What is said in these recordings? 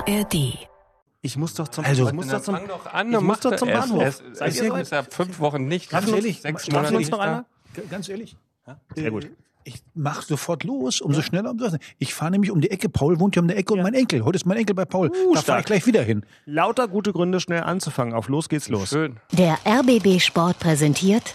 ARD. Ich muss doch zum Fang doch an und mach doch zum Bahnhof. Seid ihr so? Ist ja 5 Wochen nicht. Ganz ehrlich, 6 Monate uns noch einmal? Ganz ehrlich. Sehr gut. Ich mach sofort los, umso schneller, umso besser. Ich fahre nämlich um die Ecke. Paul wohnt ja um die Ecke und mein Enkel. Heute ist mein Enkel bei Paul. Da fahre ich gleich wieder hin. Lauter gute Gründe, schnell anzufangen. Auf los geht's los. Schön. Der RBB Sport präsentiert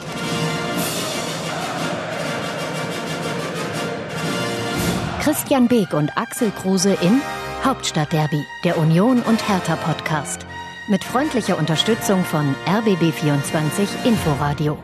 Christian Beek und Axel Kruse in Hauptstadtderby, der Union und Hertha Podcast. Mit freundlicher Unterstützung von RBB24 Inforadio.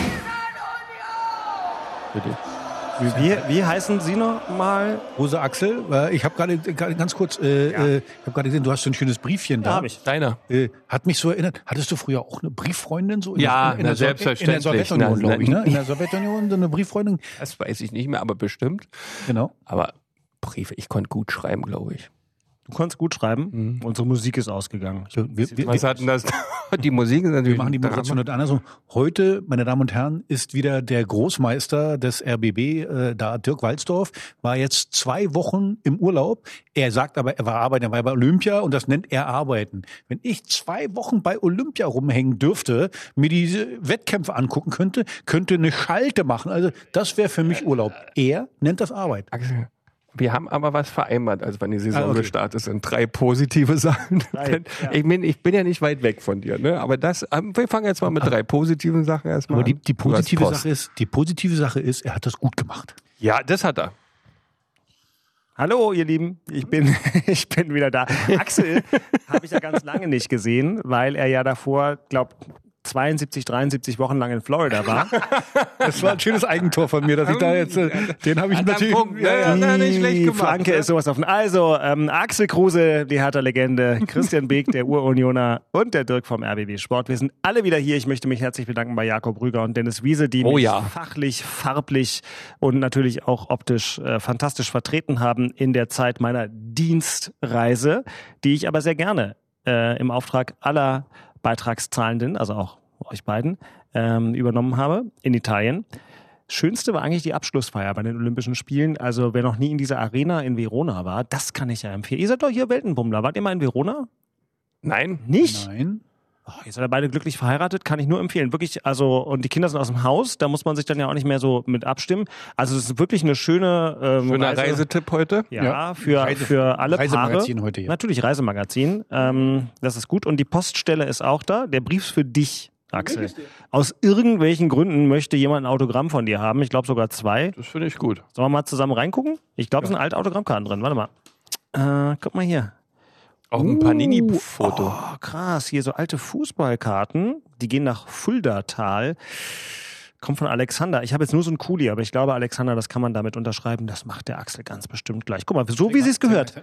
Bitte. Wie heißen Sie noch mal? Rose Axel, ich habe gerade ganz kurz, ich habe gerade gesehen, du hast so ein schönes Briefchen da. Hab ich. Deiner. Hat mich so erinnert, hattest du früher auch eine Brieffreundin so? Ja, in der selbstverständlich. In der Sowjetunion, glaube ich, ne? In Ja. der Sowjetunion so eine Brieffreundin. Das weiß ich nicht mehr, aber bestimmt. Genau. Aber Briefe, ich konnte gut schreiben, glaube ich. Du konntest gut schreiben. Unsere Musik ist ausgegangen. So, Was hat denn das? Die Musik ist natürlich. Wir machen die Moderation heute andersrum. Heute, meine Damen und Herren, ist wieder der Großmeister des RBB da. Dirk Walzdorf war jetzt 2 Wochen im Urlaub. Er sagt aber, er war arbeiten, er war bei Olympia und das nennt er Arbeiten. Wenn ich 2 Wochen bei Olympia rumhängen dürfte, mir diese Wettkämpfe angucken könnte eine Schalte machen. Also das wäre für mich Urlaub. Er nennt das Arbeit. Axel, wir haben aber was vereinbart, als wenn die Saison okay. gestartet sind. 3 positive Sachen. Ich bin ja nicht weit weg von dir, ne? Aber wir fangen jetzt mal mit 3 positiven Sachen erstmal Aber an. die positive Sache ist, er hat das gut gemacht. Ja, das hat er. Hallo, ihr Lieben. Ich bin wieder da. Axel habe ich ja ganz lange nicht gesehen, weil er ja davor, glaube 72, 73 Wochen lang in Florida war. Das war ein schönes Eigentor von mir, dass ich da jetzt, den habe ich natürlich. Nicht schlecht gemacht. Flanke ist sowas offen. Also, Axel Kruse, die Hertha-Legende, Christian Beek, der Urunioner und der Dirk vom RBB Sport. Wir sind alle wieder hier. Ich möchte mich herzlich bedanken bei Jakob Rüger und Dennis Wiese, die mich fachlich, farblich und natürlich auch optisch fantastisch vertreten haben in der Zeit meiner Dienstreise, die ich aber sehr gerne im Auftrag aller Beitragszahlenden, also auch euch beiden, übernommen habe in Italien. Schönste war eigentlich die Abschlussfeier bei den Olympischen Spielen. Also wer noch nie in dieser Arena in Verona war, das kann ich ja empfehlen. Ihr seid doch hier Weltenbummler. Wart ihr mal in Verona? Nein. Nicht? Nein. Oh, ihr seid ja beide glücklich verheiratet, kann ich nur empfehlen. Wirklich, also, und die Kinder sind aus dem Haus, da muss man sich dann ja auch nicht mehr so mit abstimmen. Also es ist wirklich eine schöne Schöner Reisetipp heute. Ja, für alle Reisemagazin Paare. heute, ja. Natürlich Reisemagazin. Das ist gut. Und die Poststelle ist auch da. Der Brief ist für dich, Axel. Aus irgendwelchen Gründen möchte jemand ein Autogramm von dir haben. Ich glaube sogar 2. Das finde ich gut. Sollen wir mal zusammen reingucken? Ich glaube, es sind alte Autogrammkarten drin. Warte mal. Guck mal hier. Auch ein Panini-Foto. Oh, krass. Hier so alte Fußballkarten. Die gehen nach Fuldatal. Kommt von Alexander. Ich habe jetzt nur so einen Kuli, aber ich glaube, Alexander, das kann man damit unterschreiben. Das macht der Axel ganz bestimmt gleich. Guck mal, so wie sie es gehört.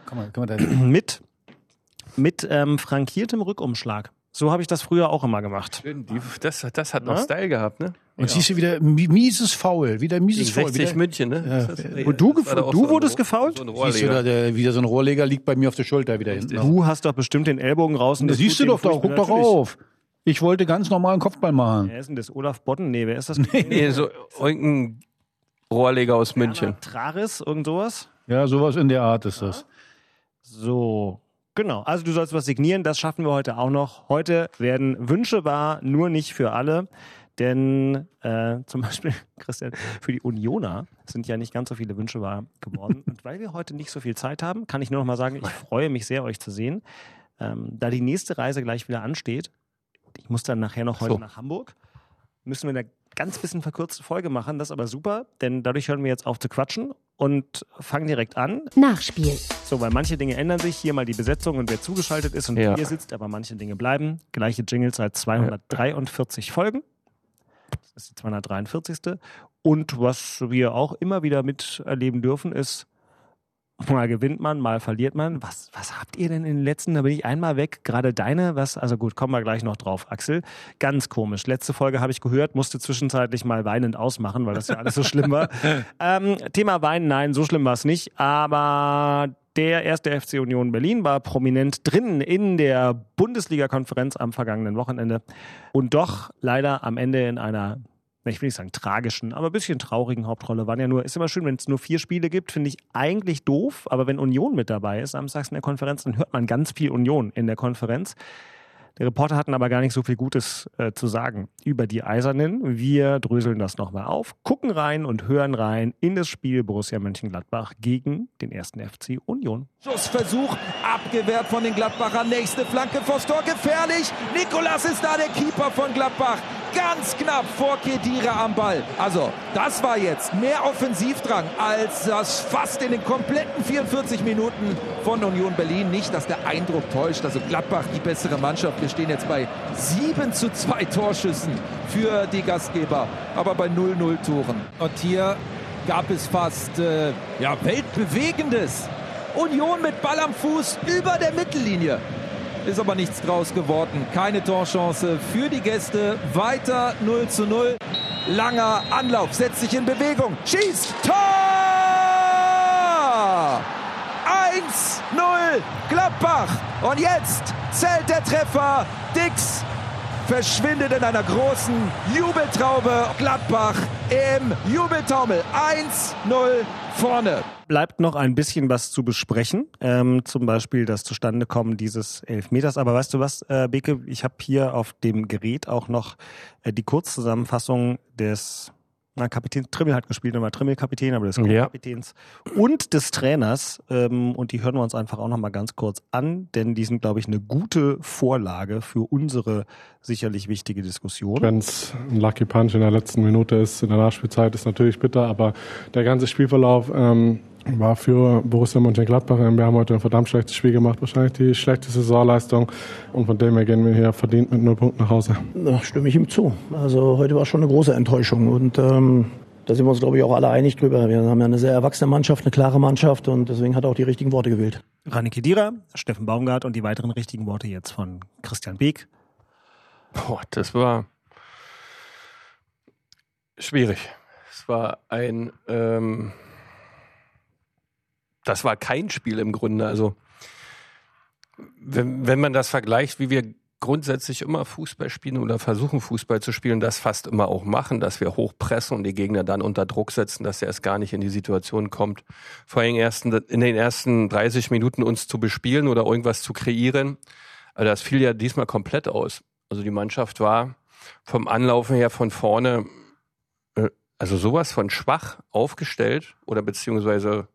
Mit frankiertem Rückumschlag. So habe ich das früher auch immer gemacht. Das hat noch Style gehabt, ne? Und siehst du wieder mieses Foul, wieder mieses Foul. 60 München, ne? Ja. Und du wurdest gefault? So ein Siehst du Rohrleger. da, wieder so ein Rohrleger liegt bei mir auf der Schulter wieder hinten. Du hast doch bestimmt den Ellbogen raus. Und Das siehst du doch da, guck doch auf. Ich wollte ganz normal einen Kopfball machen. Wer ist denn das? Olaf Bodden? Nee, wer ist das? Nee, so irgendein Rohrleger aus München. Traris, irgend sowas? Ja, sowas in der Art ist das. So, genau. Also du sollst was signieren, das schaffen wir heute auch noch. Heute werden Wünsche wahr, nur nicht für alle. Denn zum Beispiel, Christian, für die Unioner sind ja nicht ganz so viele Wünsche wahr geworden. Und weil wir heute nicht so viel Zeit haben, kann ich nur noch mal sagen, ich freue mich sehr, euch zu sehen. Da die nächste Reise gleich wieder ansteht, ich muss dann nachher noch heute nach Hamburg, müssen wir eine ganz bisschen verkürzte Folge machen. Das ist aber super, denn dadurch hören wir jetzt auf zu quatschen und fangen direkt an. Nachspiel. So, weil manche Dinge ändern sich. Hier mal die Besetzung und wer zugeschaltet ist und hier sitzt, aber manche Dinge bleiben. Gleiche Jingles seit 243 Folgen. Das ist die 243. Und was wir auch immer wieder miterleben dürfen, ist, mal gewinnt man, mal verliert man. Was habt ihr denn in den letzten, da bin ich einmal weg, gerade deine, also gut, kommen wir gleich noch drauf, Axel. Ganz komisch. Letzte Folge habe ich gehört, musste zwischenzeitlich mal weinend ausmachen, weil das ja alles so schlimm war. Thema Weinen, nein, so schlimm war es nicht, aber der erste FC Union Berlin war prominent drin in der Bundesliga-Konferenz am vergangenen Wochenende und doch leider am Ende in einer ich will nicht sagen tragischen, aber ein bisschen traurigen Hauptrolle ist immer schön, wenn es nur 4 Spiele gibt, finde ich eigentlich doof, aber wenn Union mit dabei ist, samstags in der Konferenz, dann hört man ganz viel Union in der Konferenz. Die Reporter hatten aber gar nicht so viel Gutes zu sagen über die Eisernen. Wir dröseln das nochmal auf, gucken rein und hören rein in das Spiel Borussia Mönchengladbach gegen den 1. FC Union. Schussversuch, abgewehrt von den Gladbachern. Nächste Flanke vors Tor, gefährlich. Nikolas ist da, der Keeper von Gladbach. Ganz knapp vor Khedira am Ball. Also, das war jetzt mehr Offensivdrang als das fast in den kompletten 44 Minuten von Union Berlin. Nicht, dass der Eindruck täuscht. Also Gladbach die bessere Mannschaft. Wir stehen jetzt bei 7:2 Torschüssen für die Gastgeber, aber bei 0:0 Toren. Und hier gab es fast weltbewegendes. Union mit Ball am Fuß über der Mittellinie. Ist aber nichts draus geworden. Keine Torchance für die Gäste. Weiter 0:0. Langer Anlauf, setzt sich in Bewegung. Schießt! Tor! 1:0 Gladbach. Und jetzt zählt der Treffer. Dix verschwindet in einer großen Jubeltraube. Gladbach im Jubeltaumel. 1:0 vorne. Bleibt noch ein bisschen was zu besprechen, zum Beispiel das Zustandekommen dieses Elfmeters. Aber weißt du was, Beke, ich habe hier auf dem Gerät auch noch die Kurzzusammenfassung des Kapitän Trimmel hat gespielt, nochmal Trimmel Kapitän, aber des Kapitäns und des Trainers. Und die hören wir uns einfach auch nochmal ganz kurz an, denn die sind, glaube ich, eine gute Vorlage für unsere sicherlich wichtige Diskussion. Wenn es ein Lucky Punch in der letzten Minute ist, in der Nachspielzeit, ist natürlich bitter, aber der ganze Spielverlauf war für Borussia Mönchengladbach. Wir haben heute ein verdammt schlechtes Spiel gemacht, wahrscheinlich die schlechteste Saisonleistung. Und von dem her gehen wir hier verdient mit 0 Punkten nach Hause. Da stimme ich ihm zu. Also heute war schon eine große Enttäuschung. Und da sind wir uns, glaube ich, auch alle einig drüber. Wir haben ja eine sehr erwachsene Mannschaft, eine klare Mannschaft. Und deswegen hat er auch die richtigen Worte gewählt. Rani Khedira, Steffen Baumgart und die weiteren richtigen Worte jetzt von Christian Beek. Das war schwierig. Es war das war kein Spiel im Grunde. Also wenn man das vergleicht, wie wir grundsätzlich immer Fußball spielen oder versuchen Fußball zu spielen, das fast immer auch machen, dass wir hochpressen und die Gegner dann unter Druck setzen, dass er erst gar nicht in die Situation kommt, vor allem in den ersten 30 Minuten uns zu bespielen oder irgendwas zu kreieren. Also das fiel ja diesmal komplett aus. Also die Mannschaft war vom Anlaufen her von vorne also sowas von schwach aufgestellt oder beziehungsweise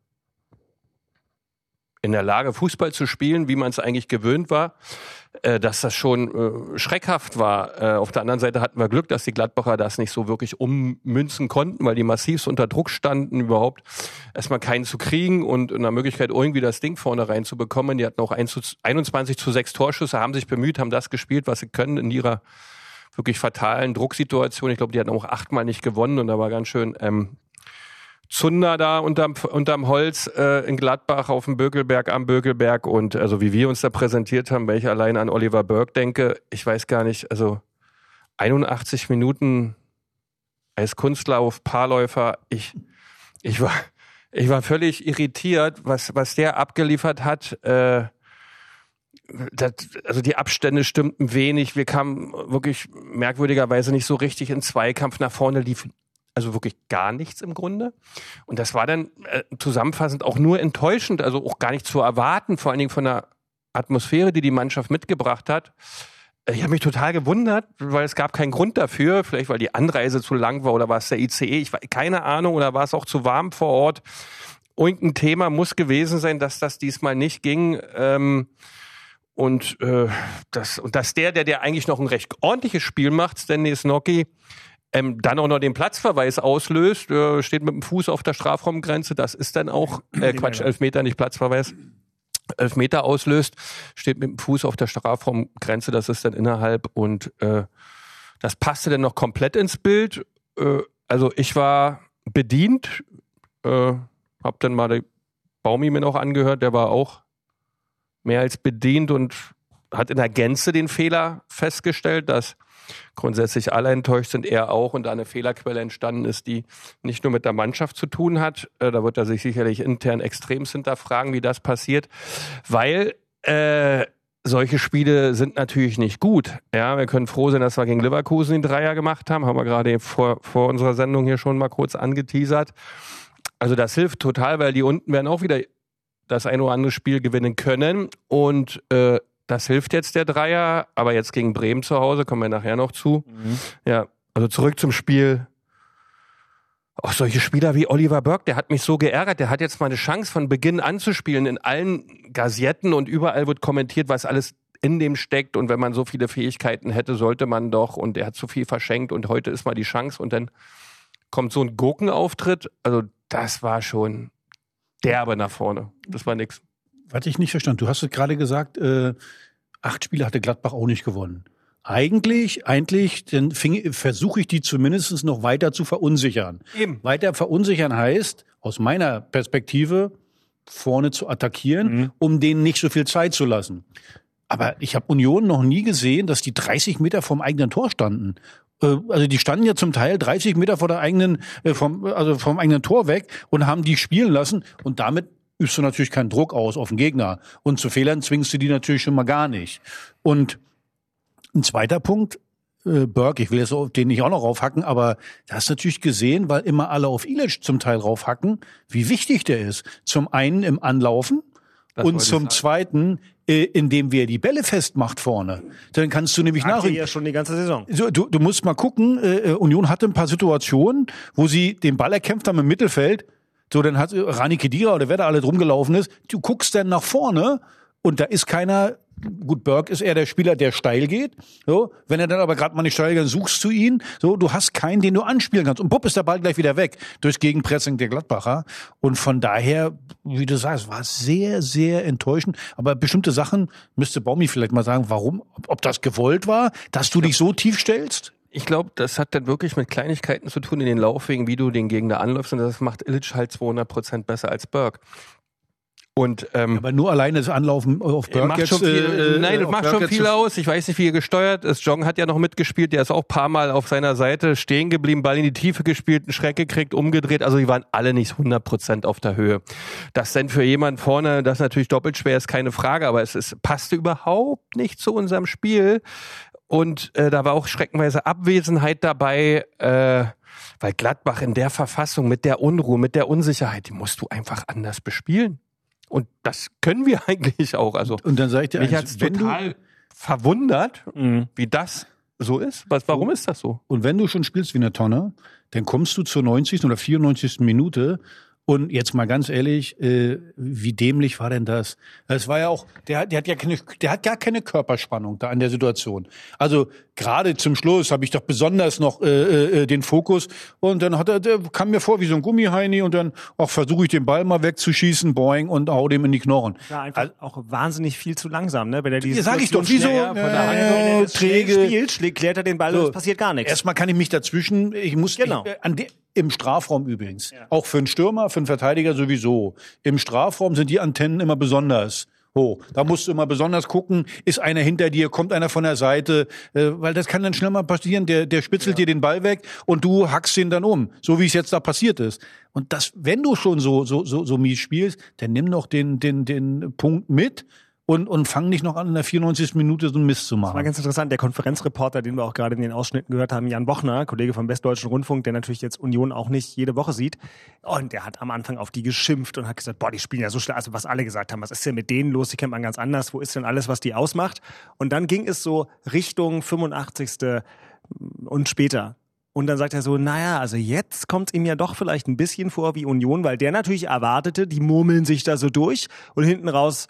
in der Lage, Fußball zu spielen, wie man es eigentlich gewöhnt war, dass das schon schreckhaft war. Auf der anderen Seite hatten wir Glück, dass die Gladbacher das nicht so wirklich ummünzen konnten, weil die massivst unter Druck standen, überhaupt erstmal keinen zu kriegen und in der Möglichkeit irgendwie das Ding vorne reinzubekommen. Die hatten auch 21:6 Torschüsse, haben sich bemüht, haben das gespielt, was sie können in ihrer wirklich fatalen Drucksituation. Ich glaube, die hatten auch 8-mal nicht gewonnen und da war ganz schön Zunder da unterm Holz in Gladbach auf dem Bökelberg, am Bökelberg. Und also wie wir uns da präsentiert haben, wenn ich allein an Oliver Burke denke, ich weiß gar nicht, also 81 Minuten als Kunstlauf, Paarläufer, ich war völlig irritiert, was der abgeliefert hat. Also die Abstände stimmten wenig, wir kamen wirklich merkwürdigerweise nicht so richtig in Zweikampf nach vorne, lief also wirklich gar nichts im Grunde. Und das war dann zusammenfassend auch nur enttäuschend, also auch gar nicht zu erwarten, vor allen Dingen von der Atmosphäre, die Mannschaft mitgebracht hat. Ich habe mich total gewundert, weil es gab keinen Grund dafür, vielleicht weil die Anreise zu lang war oder war es der ICE, keine Ahnung, oder war es auch zu warm vor Ort. Irgendein Thema muss gewesen sein, dass das diesmal nicht ging. Und dass der eigentlich noch ein recht ordentliches Spiel macht, Stanley Snocki, dann auch noch den Platzverweis auslöst, steht mit dem Fuß auf der Strafraumgrenze, das ist dann auch, Elfmeter, nicht Platzverweis, Elfmeter auslöst, steht mit dem Fuß auf der Strafraumgrenze, das ist dann innerhalb und das passte dann noch komplett ins Bild. Also ich war bedient, hab dann mal den Baumi mir noch angehört, der war auch mehr als bedient und hat in der Gänze den Fehler festgestellt, dass grundsätzlich alle enttäuscht sind, er auch, und da eine Fehlerquelle entstanden ist, die nicht nur mit der Mannschaft zu tun hat. Da wird er sich sicherlich intern extremst hinterfragen, wie das passiert, weil solche Spiele sind natürlich nicht gut. Ja, wir können froh sein, dass wir gegen Leverkusen den Dreier gemacht haben. Haben wir gerade vor unserer Sendung hier schon mal kurz angeteasert. Also das hilft total, weil die unten werden auch wieder das ein oder andere Spiel gewinnen können. Und das hilft jetzt der Dreier. Aber jetzt gegen Bremen zu Hause, kommen wir nachher noch zu. Ja, also zurück zum Spiel. Auch solche Spieler wie Oliver Burke, der hat mich so geärgert. Der hat jetzt mal eine Chance von Beginn an zu spielen. In allen Gazetten und überall wird kommentiert, was alles in dem steckt. Und wenn man so viele Fähigkeiten hätte, sollte man doch. Und er hat zu viel verschenkt. Und heute ist mal die Chance. Und dann kommt so ein Gurkenauftritt. Also das war schon derbe nach vorne. Das war nix. Was ich nicht verstanden. Du hast es gerade gesagt, 8 Spiele hatte Gladbach auch nicht gewonnen. Eigentlich, dann versuche ich die zumindest noch weiter zu verunsichern. Eben. Weiter verunsichern heißt, aus meiner Perspektive, vorne zu attackieren, um denen nicht so viel Zeit zu lassen. Aber ich habe Union noch nie gesehen, dass die 30 Meter vom eigenen Tor standen. Also die standen ja zum Teil 30 Meter vor der vom eigenen Tor weg und haben die spielen lassen. Und damit übst du natürlich keinen Druck aus auf den Gegner. Und zu Fehlern zwingst du die natürlich schon mal gar nicht. Und ein zweiter Punkt, Burke, ich will jetzt auf den nicht auch noch raufhacken, aber da hast du natürlich gesehen, weil immer alle auf Ilic zum Teil raufhacken, wie wichtig der ist. Zum einen im Anlaufen und zum zweiten, indem wir die Bälle festmacht vorne. Dann kannst du nämlich nachher ja schon die ganze Saison. Du musst mal gucken, Union hatte ein paar Situationen, wo sie den Ball erkämpft haben im Mittelfeld. So, dann hat Rani Khedira oder wer da alle drum gelaufen ist. Du guckst dann nach vorne und da ist keiner. Gut, Burke ist eher der Spieler, der steil geht. So, wenn er dann aber gerade mal nicht steil geht, dann suchst du ihn. So, du hast keinen, den du anspielen kannst. Und bupp ist der Ball gleich wieder weg durchs Gegenpressing der Gladbacher. Und von daher, wie du sagst, war es sehr, sehr enttäuschend. Aber bestimmte Sachen müsste Baumi vielleicht mal sagen, warum, ob das gewollt war, dass du dich so tief stellst. Ich glaube, das hat dann wirklich mit Kleinigkeiten zu tun in den Laufwegen, wie du den Gegner anläufst. Und das macht Ilic halt 200% besser als Burke. Und, aber nur alleine das Anlaufen auf Burke macht schon viel, nein, das macht schon viel aus. Ich weiß nicht, wie er gesteuert ist. Jong hat ja noch mitgespielt. Der ist auch ein paar Mal auf seiner Seite stehen geblieben, Ball in die Tiefe gespielt, einen Schreck gekriegt, umgedreht. Also die waren alle nicht 100% auf der Höhe. Das denn für jemanden vorne, das natürlich doppelt schwer ist, keine Frage. Aber es passte überhaupt nicht zu unserem Spiel. Und da war auch schreckenweise Abwesenheit dabei, weil Gladbach in der Verfassung, mit der Unruhe, mit der Unsicherheit, die musst du einfach anders bespielen. Und das können wir eigentlich auch. Also und dann sag ich dir, mich hat's total verwundert, wie das so ist. Warum ist das so? Und wenn du schon spielst wie eine Tonne, dann kommst du zur 90. oder 94. Minute. Und jetzt mal ganz ehrlich, wie dämlich war denn das? Es war ja auch, der hat gar keine Körperspannung da an der Situation. Also gerade zum Schluss habe ich doch besonders noch den Fokus und dann kam mir vor wie so ein Gummiheini und dann auch versuche ich den Ball mal wegzuschießen, boing, und hau dem in die Knochen. Ja, einfach auch wahnsinnig viel zu langsam, ne? Wenn er diese sag ich doch, wieso träge spielt, klärt er den Ball und es passiert gar nichts. Erstmal kann ich mich dazwischen, im Strafraum übrigens. Ja. Auch für einen Stürmer, für einen Verteidiger sowieso. Im Strafraum sind die Antennen immer besonders hoch. Da musst du immer besonders gucken, ist einer hinter dir, kommt einer von der Seite, weil das kann dann schnell mal passieren, der spitzelt dir den Ball weg und du hackst ihn dann um, so wie es jetzt da passiert ist. Und das, wenn du schon so mies spielst, dann nimm noch den Punkt mit. Und fang nicht noch an, in der 94. Minute so einen Mist zu machen. Das war ganz interessant. Der Konferenzreporter, den wir auch gerade in den Ausschnitten gehört haben, Jan Bochner, Kollege vom Westdeutschen Rundfunk, der natürlich jetzt Union auch nicht jede Woche sieht. Und der hat am Anfang auf die geschimpft und hat gesagt, boah, die spielen ja so schlecht. Also was alle gesagt haben, was ist denn mit denen los? Die kennt man ganz anders. Wo ist denn alles, was die ausmacht? Und dann ging es so Richtung 85. und später. Und dann sagt er so, naja, also jetzt kommt ihm ja doch vielleicht ein bisschen vor wie Union, weil der natürlich erwartete, die murmeln sich da so durch und hinten raus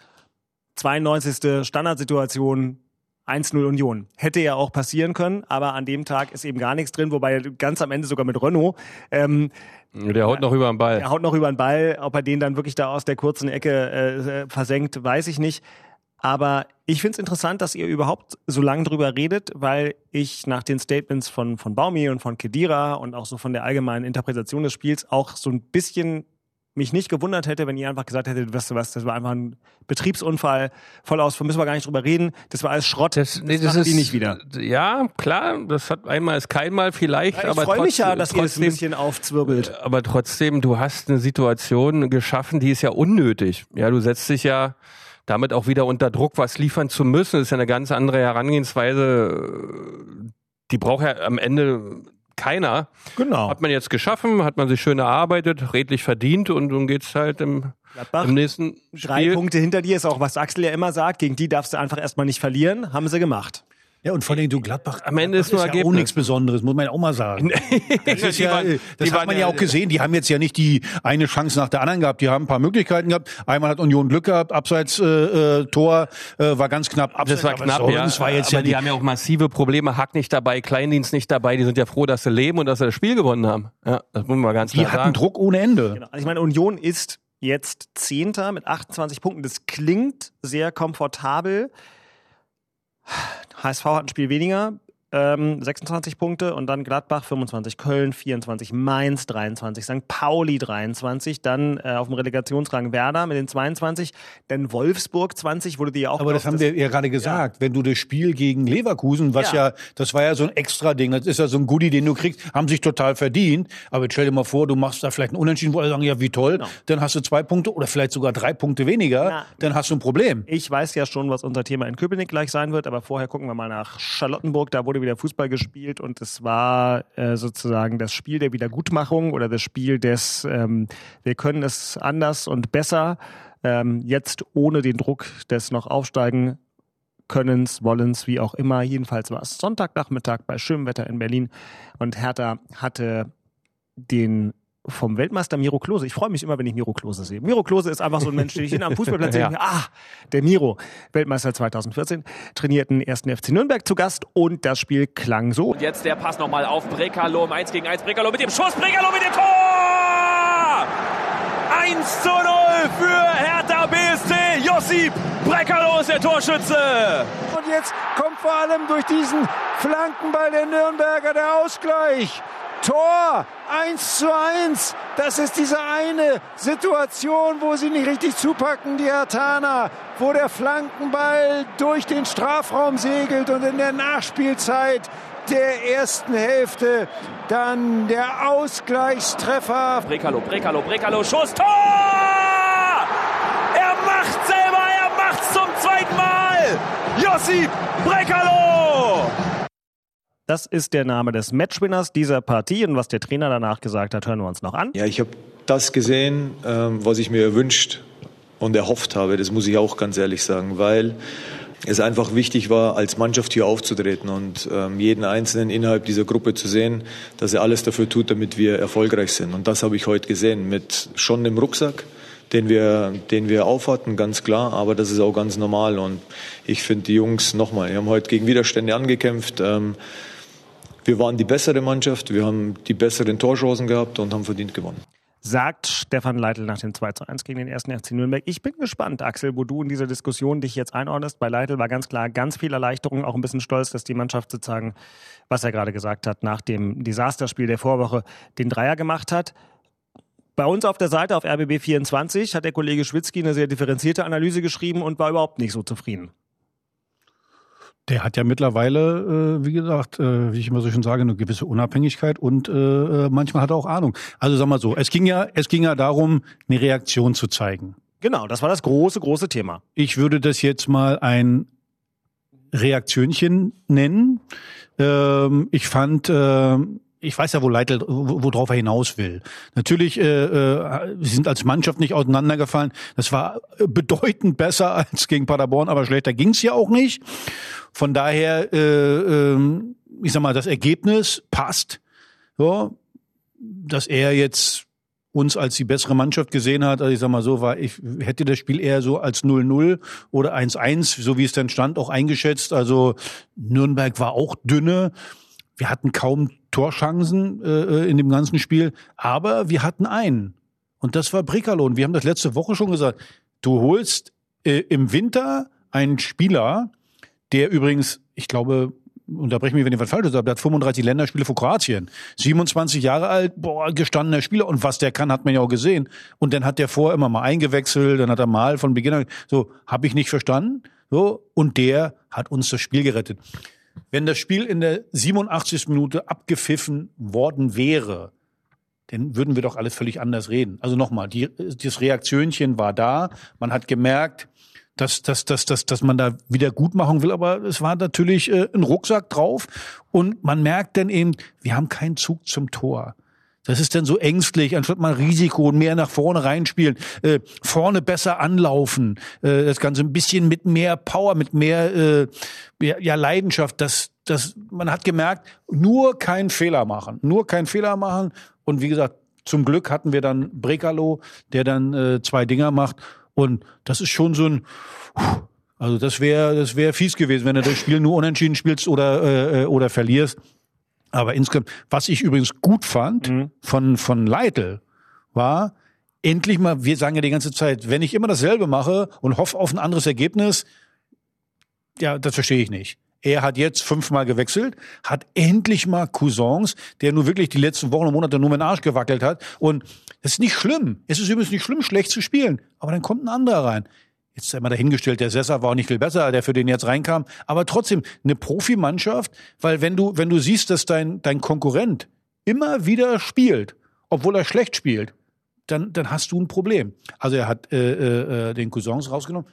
92. Standardsituation, 1-0 Union. Hätte ja auch passieren können, aber an dem Tag ist eben gar nichts drin, wobei ganz am Ende sogar mit Renault. Der haut noch über den Ball. Der haut noch über den Ball. Ob er den dann wirklich da aus der kurzen Ecke versenkt, weiß ich nicht. Aber ich finde es interessant, dass ihr überhaupt so lange drüber redet, weil ich nach den Statements von Baumi und von Khedira und auch so von der allgemeinen Interpretation des Spiels auch so ein bisschen mich nicht gewundert hätte, wenn ihr einfach gesagt hättet, weißt du was, das war einfach ein Betriebsunfall, voll aus, müssen wir gar nicht drüber reden, das war alles Schrott, das ist die nicht wieder. Ja, klar, das hat einmal ist keinmal vielleicht, ja, aber ich freue mich ja, dass ihr es ein bisschen aufzwirbelt. Aber trotzdem, du hast eine Situation geschaffen, die ist ja unnötig. Ja, du setzt dich ja damit auch wieder unter Druck was liefern zu müssen. Das ist ja eine ganz andere Herangehensweise. Die braucht ja am Ende keiner. Genau. Hat man jetzt geschaffen, hat man sich schön erarbeitet, redlich verdient und nun geht's halt im nächsten Spiel. 3 Punkte hinter dir ist auch, was Axel ja immer sagt, gegen die darfst du einfach erstmal nicht verlieren, haben sie gemacht. Ja, und vor allem du Gladbach, am Ende ist nur ja Ergebnis. auch nichts Besonderes, muss man ja auch mal sagen. Das hat man ja auch gesehen, die haben jetzt ja nicht die eine Chance nach der anderen gehabt, die haben ein paar Möglichkeiten gehabt. Einmal hat Union Glück gehabt, abseits Tor war ganz knapp. Das war knapp, ja. Das war jetzt aber die haben ja auch massive Probleme, Hack nicht dabei, Kleindienst nicht dabei, die sind ja froh, dass sie leben und dass sie das Spiel gewonnen haben. Ja, das muss man ganz klar sagen. Die hatten Druck ohne Ende. Genau. Also ich meine, Union ist jetzt 10. mit 28 Punkten. Das klingt sehr komfortabel. HSV hat ein Spiel weniger, 26 Punkte und dann Gladbach 25, Köln 24, Mainz 23, St. Pauli 23, dann auf dem Relegationsrang Werder mit den 22, dann Wolfsburg 20, wurde die ja auch... Aber das haben wir ja gerade gesagt, wenn du das Spiel gegen Leverkusen, was das war ja so ein extra Ding, das ist ja so ein Goodie, den du kriegst, haben sich total verdient, aber jetzt stell dir mal vor, du machst da vielleicht einen Unentschieden, wo alle sagen, ja wie toll, dann hast du 2 Punkte oder vielleicht sogar 3 Punkte weniger, dann hast du ein Problem. Ich weiß ja schon, was unser Thema in Köpenick gleich sein wird, aber vorher gucken wir mal nach Charlottenburg, da wurde wieder Fußball gespielt und es war sozusagen das Spiel der Wiedergutmachung oder das Spiel des wir können es anders und besser, jetzt ohne den Druck des noch aufsteigen Könnens, Wollens, wie auch immer. Jedenfalls war es Sonntagnachmittag bei schönem Wetter in Berlin und Hertha hatte den vom Weltmeister Miro Klose. Ich freue mich immer, wenn ich Miro Klose sehe. Miro Klose ist einfach so ein Mensch, den ich am Fußballplatz sehe. Der Miro, Weltmeister 2014, trainierten 1. FC Nürnberg zu Gast und das Spiel klang so. Und jetzt der Pass nochmal auf Brekalo im 1 gegen 1. Brekalo mit dem Schuss, Brekalo mit dem Tor! 1:0 für Hertha BSC. Josip Brekalo ist der Torschütze. Und jetzt kommt vor allem durch diesen Flankenball der Nürnberger der Ausgleich. Tor 1:1. Das ist diese eine Situation, wo sie nicht richtig zupacken, die Herthaner, wo der Flankenball durch den Strafraum segelt und in der Nachspielzeit der ersten Hälfte dann der Ausgleichstreffer. Brekalo, Schuss, Tor! Er macht selber, er macht's zum 2. Mal. Josip Brekalo! Das ist der Name des Matchwinners dieser Partie und was der Trainer danach gesagt hat, hören wir uns noch an. Ja, ich habe das gesehen, was ich mir erwünscht und erhofft habe, das muss ich auch ganz ehrlich sagen, weil es einfach wichtig war, als Mannschaft hier aufzutreten und jeden Einzelnen innerhalb dieser Gruppe zu sehen, dass er alles dafür tut, damit wir erfolgreich sind. Und das habe ich heute gesehen, mit schon dem Rucksack, den wir aufhatten, ganz klar, aber das ist auch ganz normal. Und ich finde, die Jungs, nochmal, die haben heute gegen Widerstände angekämpft. Wir waren die bessere Mannschaft, wir haben die besseren Torchancen gehabt und haben verdient gewonnen. Sagt Stefan Leitl nach dem 2:1 gegen den 1. FC Nürnberg. Ich bin gespannt, Axel, wo du in dieser Diskussion dich jetzt einordnest. Bei Leitl war ganz klar ganz viel Erleichterung, auch ein bisschen stolz, dass die Mannschaft sozusagen, was er gerade gesagt hat, nach dem Desasterspiel der Vorwoche den Dreier gemacht hat. Bei uns auf der Seite auf RBB24 hat der Kollege Schwitzky eine sehr differenzierte Analyse geschrieben und war überhaupt nicht so zufrieden. Der hat ja mittlerweile, wie gesagt, wie ich immer so schön sage, eine gewisse Unabhängigkeit und manchmal hat er auch Ahnung. Also sag mal so, es ging ja darum, eine Reaktion zu zeigen. Genau, das war das große Thema. Ich würde das jetzt mal ein Reaktionchen nennen. Ich fand, ich weiß ja, worauf er hinaus will. Natürlich, wir sind als Mannschaft nicht auseinandergefallen. Das war bedeutend besser als gegen Paderborn, aber schlechter ging's ja auch nicht. Von daher, ich sag mal, das Ergebnis passt. So, dass er jetzt uns als die bessere Mannschaft gesehen hat. Also ich sag mal so, ich hätte das Spiel eher so als 0-0 oder 1-1, so wie es dann stand, auch eingeschätzt. Also Nürnberg war auch dünne. Wir hatten kaum Torchancen in dem ganzen Spiel, aber wir hatten einen. Und das war Brekalo. Und wir haben das letzte Woche schon gesagt, du holst im Winter einen Spieler, der übrigens, ich glaube, unterbreche mich, wenn ich was falsch sage, der hat 35 Länderspiele für Kroatien. 27 Jahre alt, gestandener Spieler. Und was der kann, hat man ja auch gesehen. Und dann hat der vorher immer mal eingewechselt, dann hat er mal von Beginn an, so, habe ich nicht verstanden. So, und der hat uns das Spiel gerettet. Wenn das Spiel in der 87. Minute abgepfiffen worden wäre, dann würden wir doch alle völlig anders reden. Also nochmal, das Reaktionchen war da. Man hat gemerkt, dass man da wieder gut machen will, aber es war natürlich ein Rucksack drauf und man merkt dann eben, wir haben keinen Zug zum Tor. Das ist dann so ängstlich, anstatt mal Risiko und mehr nach vorne reinspielen, vorne besser anlaufen, das Ganze ein bisschen mit mehr Power, mit mehr Leidenschaft. Das man hat gemerkt, nur keinen Fehler machen. Und wie gesagt, zum Glück hatten wir dann Brekalo, der dann 2 Dinger macht. Und das ist schon so ein, also das wäre fies gewesen, wenn du das Spiel nur unentschieden spielst oder verlierst. Aber insgesamt, was ich übrigens gut fand von Leitl, war endlich mal, wir sagen ja die ganze Zeit, wenn ich immer dasselbe mache und hoffe auf ein anderes Ergebnis, ja, das verstehe ich nicht. Er hat jetzt 5-mal gewechselt, hat endlich mal Cousins, der nur wirklich die letzten Wochen und Monate nur mit dem Arsch gewackelt hat. Und das ist nicht schlimm. Es ist übrigens nicht schlimm, schlecht zu spielen. Aber dann kommt ein anderer rein. Jetzt sei mal dahingestellt, der Sessa war auch nicht viel besser, der für den jetzt reinkam. Aber trotzdem, eine Profimannschaft, weil wenn du siehst, dass dein Konkurrent immer wieder spielt, obwohl er schlecht spielt, dann hast du ein Problem. Also er hat den Cousins rausgenommen.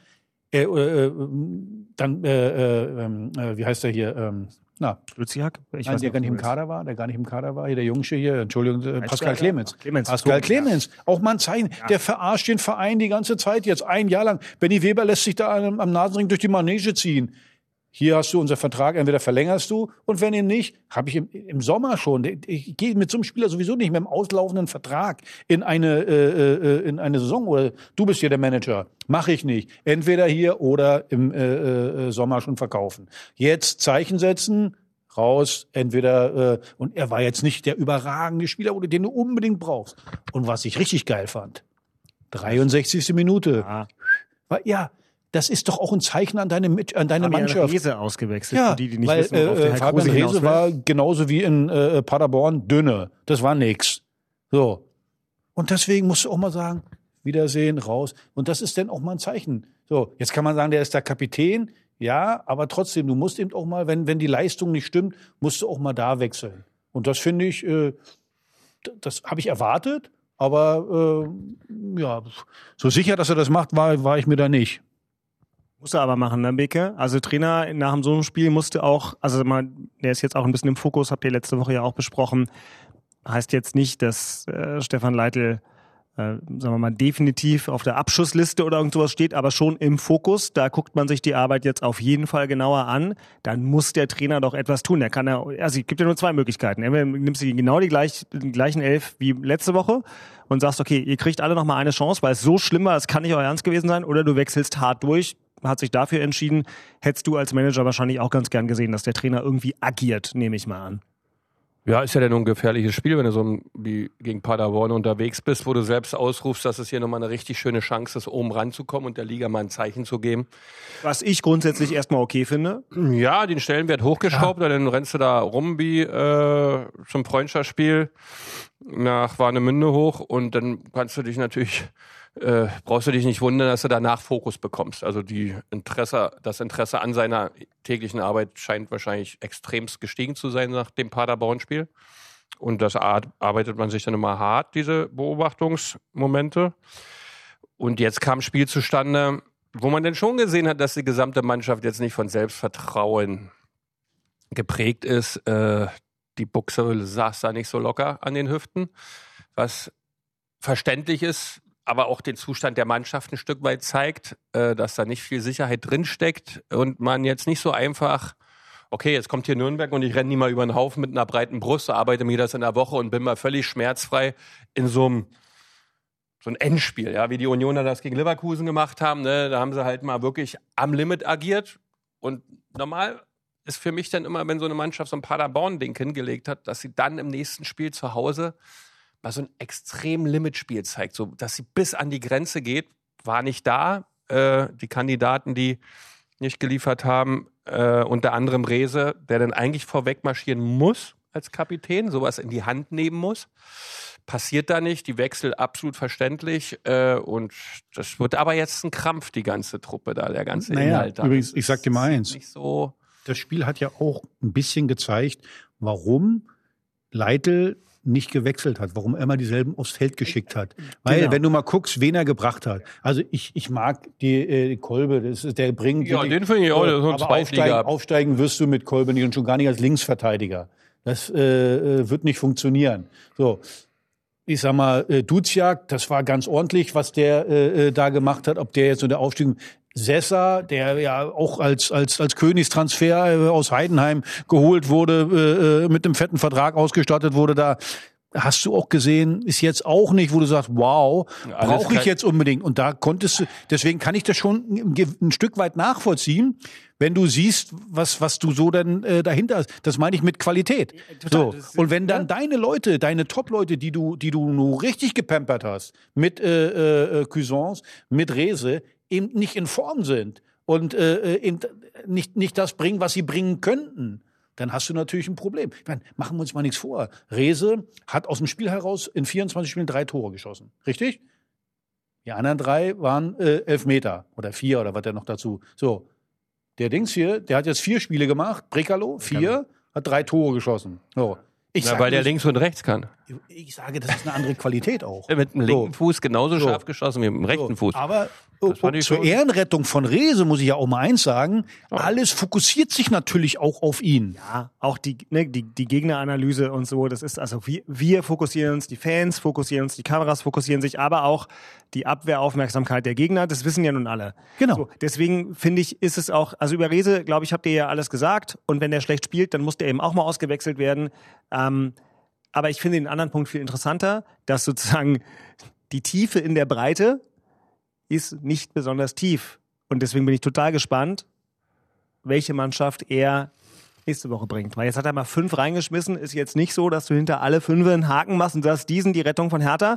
Wie heißt der hier? Luziak? Der gar nicht im Kader war. Hier der Jungsche hier, Entschuldigung, Pascal Clemens. Pascal Clemens. Auch mal ein Zeichen. Ja. Der verarscht den Verein die ganze Zeit jetzt, 1 Jahr lang. Benny Weber lässt sich da am Nasenring durch die Manege ziehen. Hier hast du unser Vertrag, entweder verlängerst du und wenn eben nicht, habe ich im Sommer schon. Ich gehe mit so einem Spieler sowieso nicht mit einem auslaufenden Vertrag in eine Saison oder du bist hier der Manager. Mache ich nicht. Entweder hier oder im Sommer schon verkaufen. Jetzt Zeichen setzen, raus, entweder und er war jetzt nicht der überragende Spieler, den du unbedingt brauchst. Und was ich richtig geil fand, 63. Minute. Ja. Das ist doch auch ein Zeichen an deine Mannschaft. Rehse ausgewechselt, ja, für die nicht weil, wissen, worauf der Herr Fabian Kruse Rehse war genauso wie in Paderborn dünne. Das war nix. So. Und deswegen musst du auch mal sagen, Wiedersehen, raus. Und das ist dann auch mal ein Zeichen. So, jetzt kann man sagen, der ist der Kapitän. Ja, aber trotzdem, du musst eben auch mal, wenn die Leistung nicht stimmt, musst du auch mal da wechseln. Und das finde ich, das habe ich erwartet. Aber so sicher, dass er das macht, war ich mir da nicht. Muss er aber machen, ne, Beke? Also Trainer nach so einem Spiel musste auch, also der ist jetzt auch ein bisschen im Fokus, habt ihr letzte Woche ja auch besprochen. Heißt jetzt nicht, dass Stefan Leitl, sagen wir mal, definitiv auf der Abschussliste oder irgend sowas steht, aber schon im Fokus. Da guckt man sich die Arbeit jetzt auf jeden Fall genauer an. Dann muss der Trainer doch etwas tun. Es gibt ja nur 2 Möglichkeiten. Entweder nimmst du genau die gleichen 11 wie letzte Woche und sagst, okay, ihr kriegt alle noch mal eine Chance, weil es so schlimm war, es kann nicht euer Ernst gewesen sein, oder du wechselst hart durch. Hat sich dafür entschieden, hättest du als Manager wahrscheinlich auch ganz gern gesehen, dass der Trainer irgendwie agiert, nehme ich mal an. Ja, ist ja dann nur ein gefährliches Spiel, wenn du so wie gegen Paderborn unterwegs bist, wo du selbst ausrufst, dass es hier nochmal eine richtig schöne Chance ist, oben ranzukommen und der Liga mal ein Zeichen zu geben. Was ich grundsätzlich erstmal okay finde. Ja, den Stellenwert hochgeschraubt, dann rennst du da rum wie zum Freundschaftsspiel nach Warnemünde hoch und dann kannst du dich natürlich brauchst du dich nicht wundern, dass du danach Fokus bekommst. Also das Interesse an seiner täglichen Arbeit scheint wahrscheinlich extremst gestiegen zu sein nach dem Paderborn-Spiel. Und das arbeitet man sich dann immer hart, diese Beobachtungsmomente. Und jetzt kam ein Spiel zustande, wo man dann schon gesehen hat, dass die gesamte Mannschaft jetzt nicht von Selbstvertrauen geprägt ist. Die Buchse saß da nicht so locker an den Hüften, was verständlich ist, aber auch den Zustand der Mannschaft ein Stück weit zeigt, dass da nicht viel Sicherheit drinsteckt und man jetzt nicht so einfach, okay, jetzt kommt hier Nürnberg und ich renne nie mal über den Haufen mit einer breiten Brust, arbeite mir das in der Woche und bin mal völlig schmerzfrei in so ein Endspiel, ja, wie die Unioner das gegen Leverkusen gemacht haben, ne? Da haben sie halt mal wirklich am Limit agiert und normal ist für mich dann immer, wenn so eine Mannschaft so ein Paderborn-Ding hingelegt hat, dass sie dann im nächsten Spiel zu Hause mal so ein extrem Limitspiel zeigt, so dass sie bis an die Grenze geht, war nicht da. Die Kandidaten, die nicht geliefert haben, unter anderem Rehse, der dann eigentlich vorweg marschieren muss als Kapitän, sowas in die Hand nehmen muss. Passiert da nicht, die Wechsel absolut verständlich und das wird aber jetzt ein Krampf, die ganze Truppe da, der ganze Inhalt da. Übrigens, ich sag dir mal eins, nicht so. Das Spiel hat ja auch ein bisschen gezeigt, warum Leitl nicht gewechselt hat, warum er immer dieselben aufs Feld geschickt hat. Weil, wenn du mal guckst, wen er gebracht hat. Also ich mag die Kolbe, der bringt... Ja, den finde ich auch, der ist so ein aber aufsteigen wirst du mit Kolbe nicht und schon gar nicht als Linksverteidiger. Das wird nicht funktionieren. So, ich sag mal, Duziak, das war ganz ordentlich, was der da gemacht hat, ob der jetzt so der Aufstieg... Sessa, der ja auch als Königstransfer aus Heidenheim geholt wurde, mit einem fetten Vertrag ausgestattet wurde, da hast du auch gesehen, ist jetzt auch nicht, wo du sagst, wow, brauche ich jetzt unbedingt. Und da konntest du, deswegen kann ich das schon ein Stück weit nachvollziehen, wenn du siehst, was du so dann dahinter hast. Das meine ich mit Qualität. So. Und wenn dann deine Leute, deine Top-Leute, die du nur richtig gepampert hast, mit Cuisance, mit Rehse, eben nicht in Form sind und nicht das bringen, was sie bringen könnten, dann hast du natürlich ein Problem. Ich meine, machen wir uns mal nichts vor. Rehse hat aus dem Spiel heraus in 24 Spielen 3 Tore geschossen. Richtig? Die anderen 3 waren 11 Meter oder 4 oder was der noch dazu. So, der Dings hier, der hat jetzt 4 Spiele gemacht. Brekalo, 4, hat 3 Tore geschossen. So. Weil der links und rechts kann. Ich sage, das ist eine andere Qualität auch. Mit dem linken Fuß genauso scharf geschossen wie mit dem rechten Fuß. Aber zur Ehrenrettung von Rehse muss ich ja auch mal eins sagen, alles fokussiert sich natürlich auch auf ihn. Ja, auch die Gegneranalyse und so, das ist also wir fokussieren uns, die Fans fokussieren uns, die Kameras fokussieren sich, aber auch die Abwehraufmerksamkeit der Gegner, das wissen ja nun alle. Genau. So, deswegen finde ich, ist es auch, also über Rehse, glaube ich, habt ihr ja alles gesagt und wenn der schlecht spielt, dann muss der eben auch mal ausgewechselt werden. Aber ich finde den anderen Punkt viel interessanter, dass sozusagen die Tiefe in der Breite ist nicht besonders tief. Und deswegen bin ich total gespannt, welche Mannschaft er nächste Woche bringt. Weil jetzt hat er mal 5 reingeschmissen. Ist jetzt nicht so, dass du hinter alle 5 einen Haken machst und sagst, diesen die Rettung von Hertha.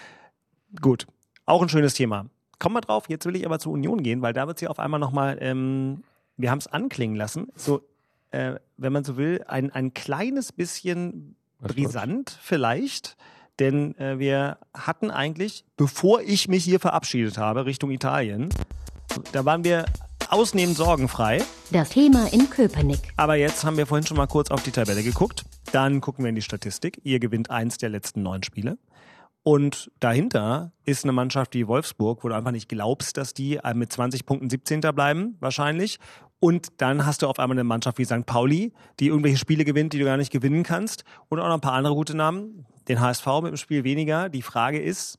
Gut, auch ein schönes Thema. Komm mal drauf, jetzt will ich aber zur Union gehen, weil da wird sie auf einmal nochmal, wir haben es anklingen lassen, so, wenn man so will, ein kleines bisschen brisant vielleicht. Denn wir hatten eigentlich, bevor ich mich hier verabschiedet habe, Richtung Italien, da waren wir ausnehmend sorgenfrei. Das Thema in Köpenick. Aber jetzt haben wir vorhin schon mal kurz auf die Tabelle geguckt. Dann gucken wir in die Statistik. Ihr gewinnt 1 der letzten 9 Spiele. Und dahinter ist eine Mannschaft wie Wolfsburg, wo du einfach nicht glaubst, dass die mit 20 Punkten 17. bleiben, wahrscheinlich. Und dann hast du auf einmal eine Mannschaft wie St. Pauli, die irgendwelche Spiele gewinnt, die du gar nicht gewinnen kannst. Und auch noch ein paar andere gute Namen. Den HSV mit dem Spiel weniger. Die Frage ist,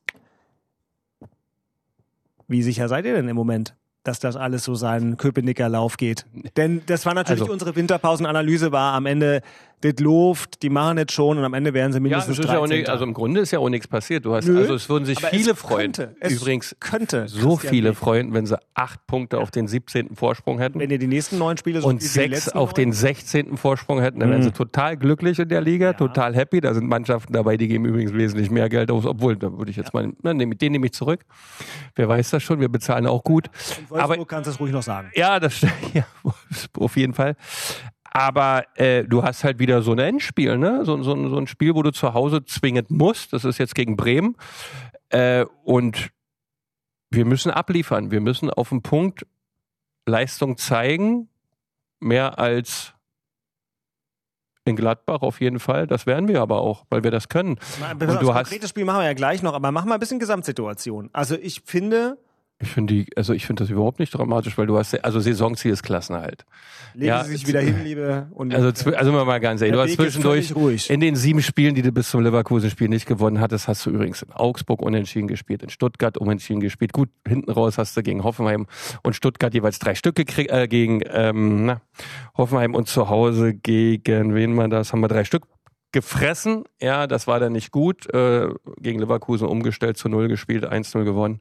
wie sicher seid ihr denn im Moment, dass das alles so seinen Köpenicker Lauf geht? Denn das war natürlich unsere Winterpausenanalyse, war am Ende, das läuft, die machen das schon und am Ende werden sie mindestens 13. Also im Grunde ist ja auch nichts passiert. Also es würden sich viele freuen. Übrigens so viele freuen, wenn sie 8 Punkte auf den 17. Vorsprung hätten. Wenn ihr die nächsten 9 Spiele so und 6 auf den 16. Vorsprung hätten, dann wären sie total glücklich in der Liga, total happy. Da sind Mannschaften dabei, die geben übrigens wesentlich mehr Geld aus, obwohl, da würde ich jetzt mal, den nehme ich zurück. Wer weiß das schon, wir bezahlen auch gut. Aber du kannst es ruhig noch sagen. Ja, ja, auf jeden Fall. Aber du hast halt wieder so ein Endspiel, ne? So ein Spiel, wo du zu Hause zwingend musst. Das ist jetzt gegen Bremen. Und wir müssen abliefern. Wir müssen auf den Punkt Leistung zeigen. Mehr als in Gladbach auf jeden Fall. Das werden wir aber auch, weil wir das können. Das konkrete Spiel machen wir ja gleich noch, aber mach mal ein bisschen Gesamtsituation. Also ich finde... Ich finde das überhaupt nicht dramatisch, weil du hast, also Saisonziel ist Klassenerhalt. Legen Sie sich wieder hin, liebe Union. Also mal ganz ehrlich, du hast zwischendurch in den 7 Spielen, die du bis zum Leverkusen-Spiel nicht gewonnen hattest, hast du übrigens in Augsburg unentschieden gespielt, in Stuttgart unentschieden gespielt. Gut, hinten raus hast du gegen Hoffenheim und Stuttgart jeweils 3 Stück gekriegt, gegen Hoffenheim und zu Hause gegen, wen war das, haben wir 3 Stück gefressen. Ja, das war dann nicht gut. Gegen Leverkusen umgestellt, zu 0 gespielt, 1-0 gewonnen.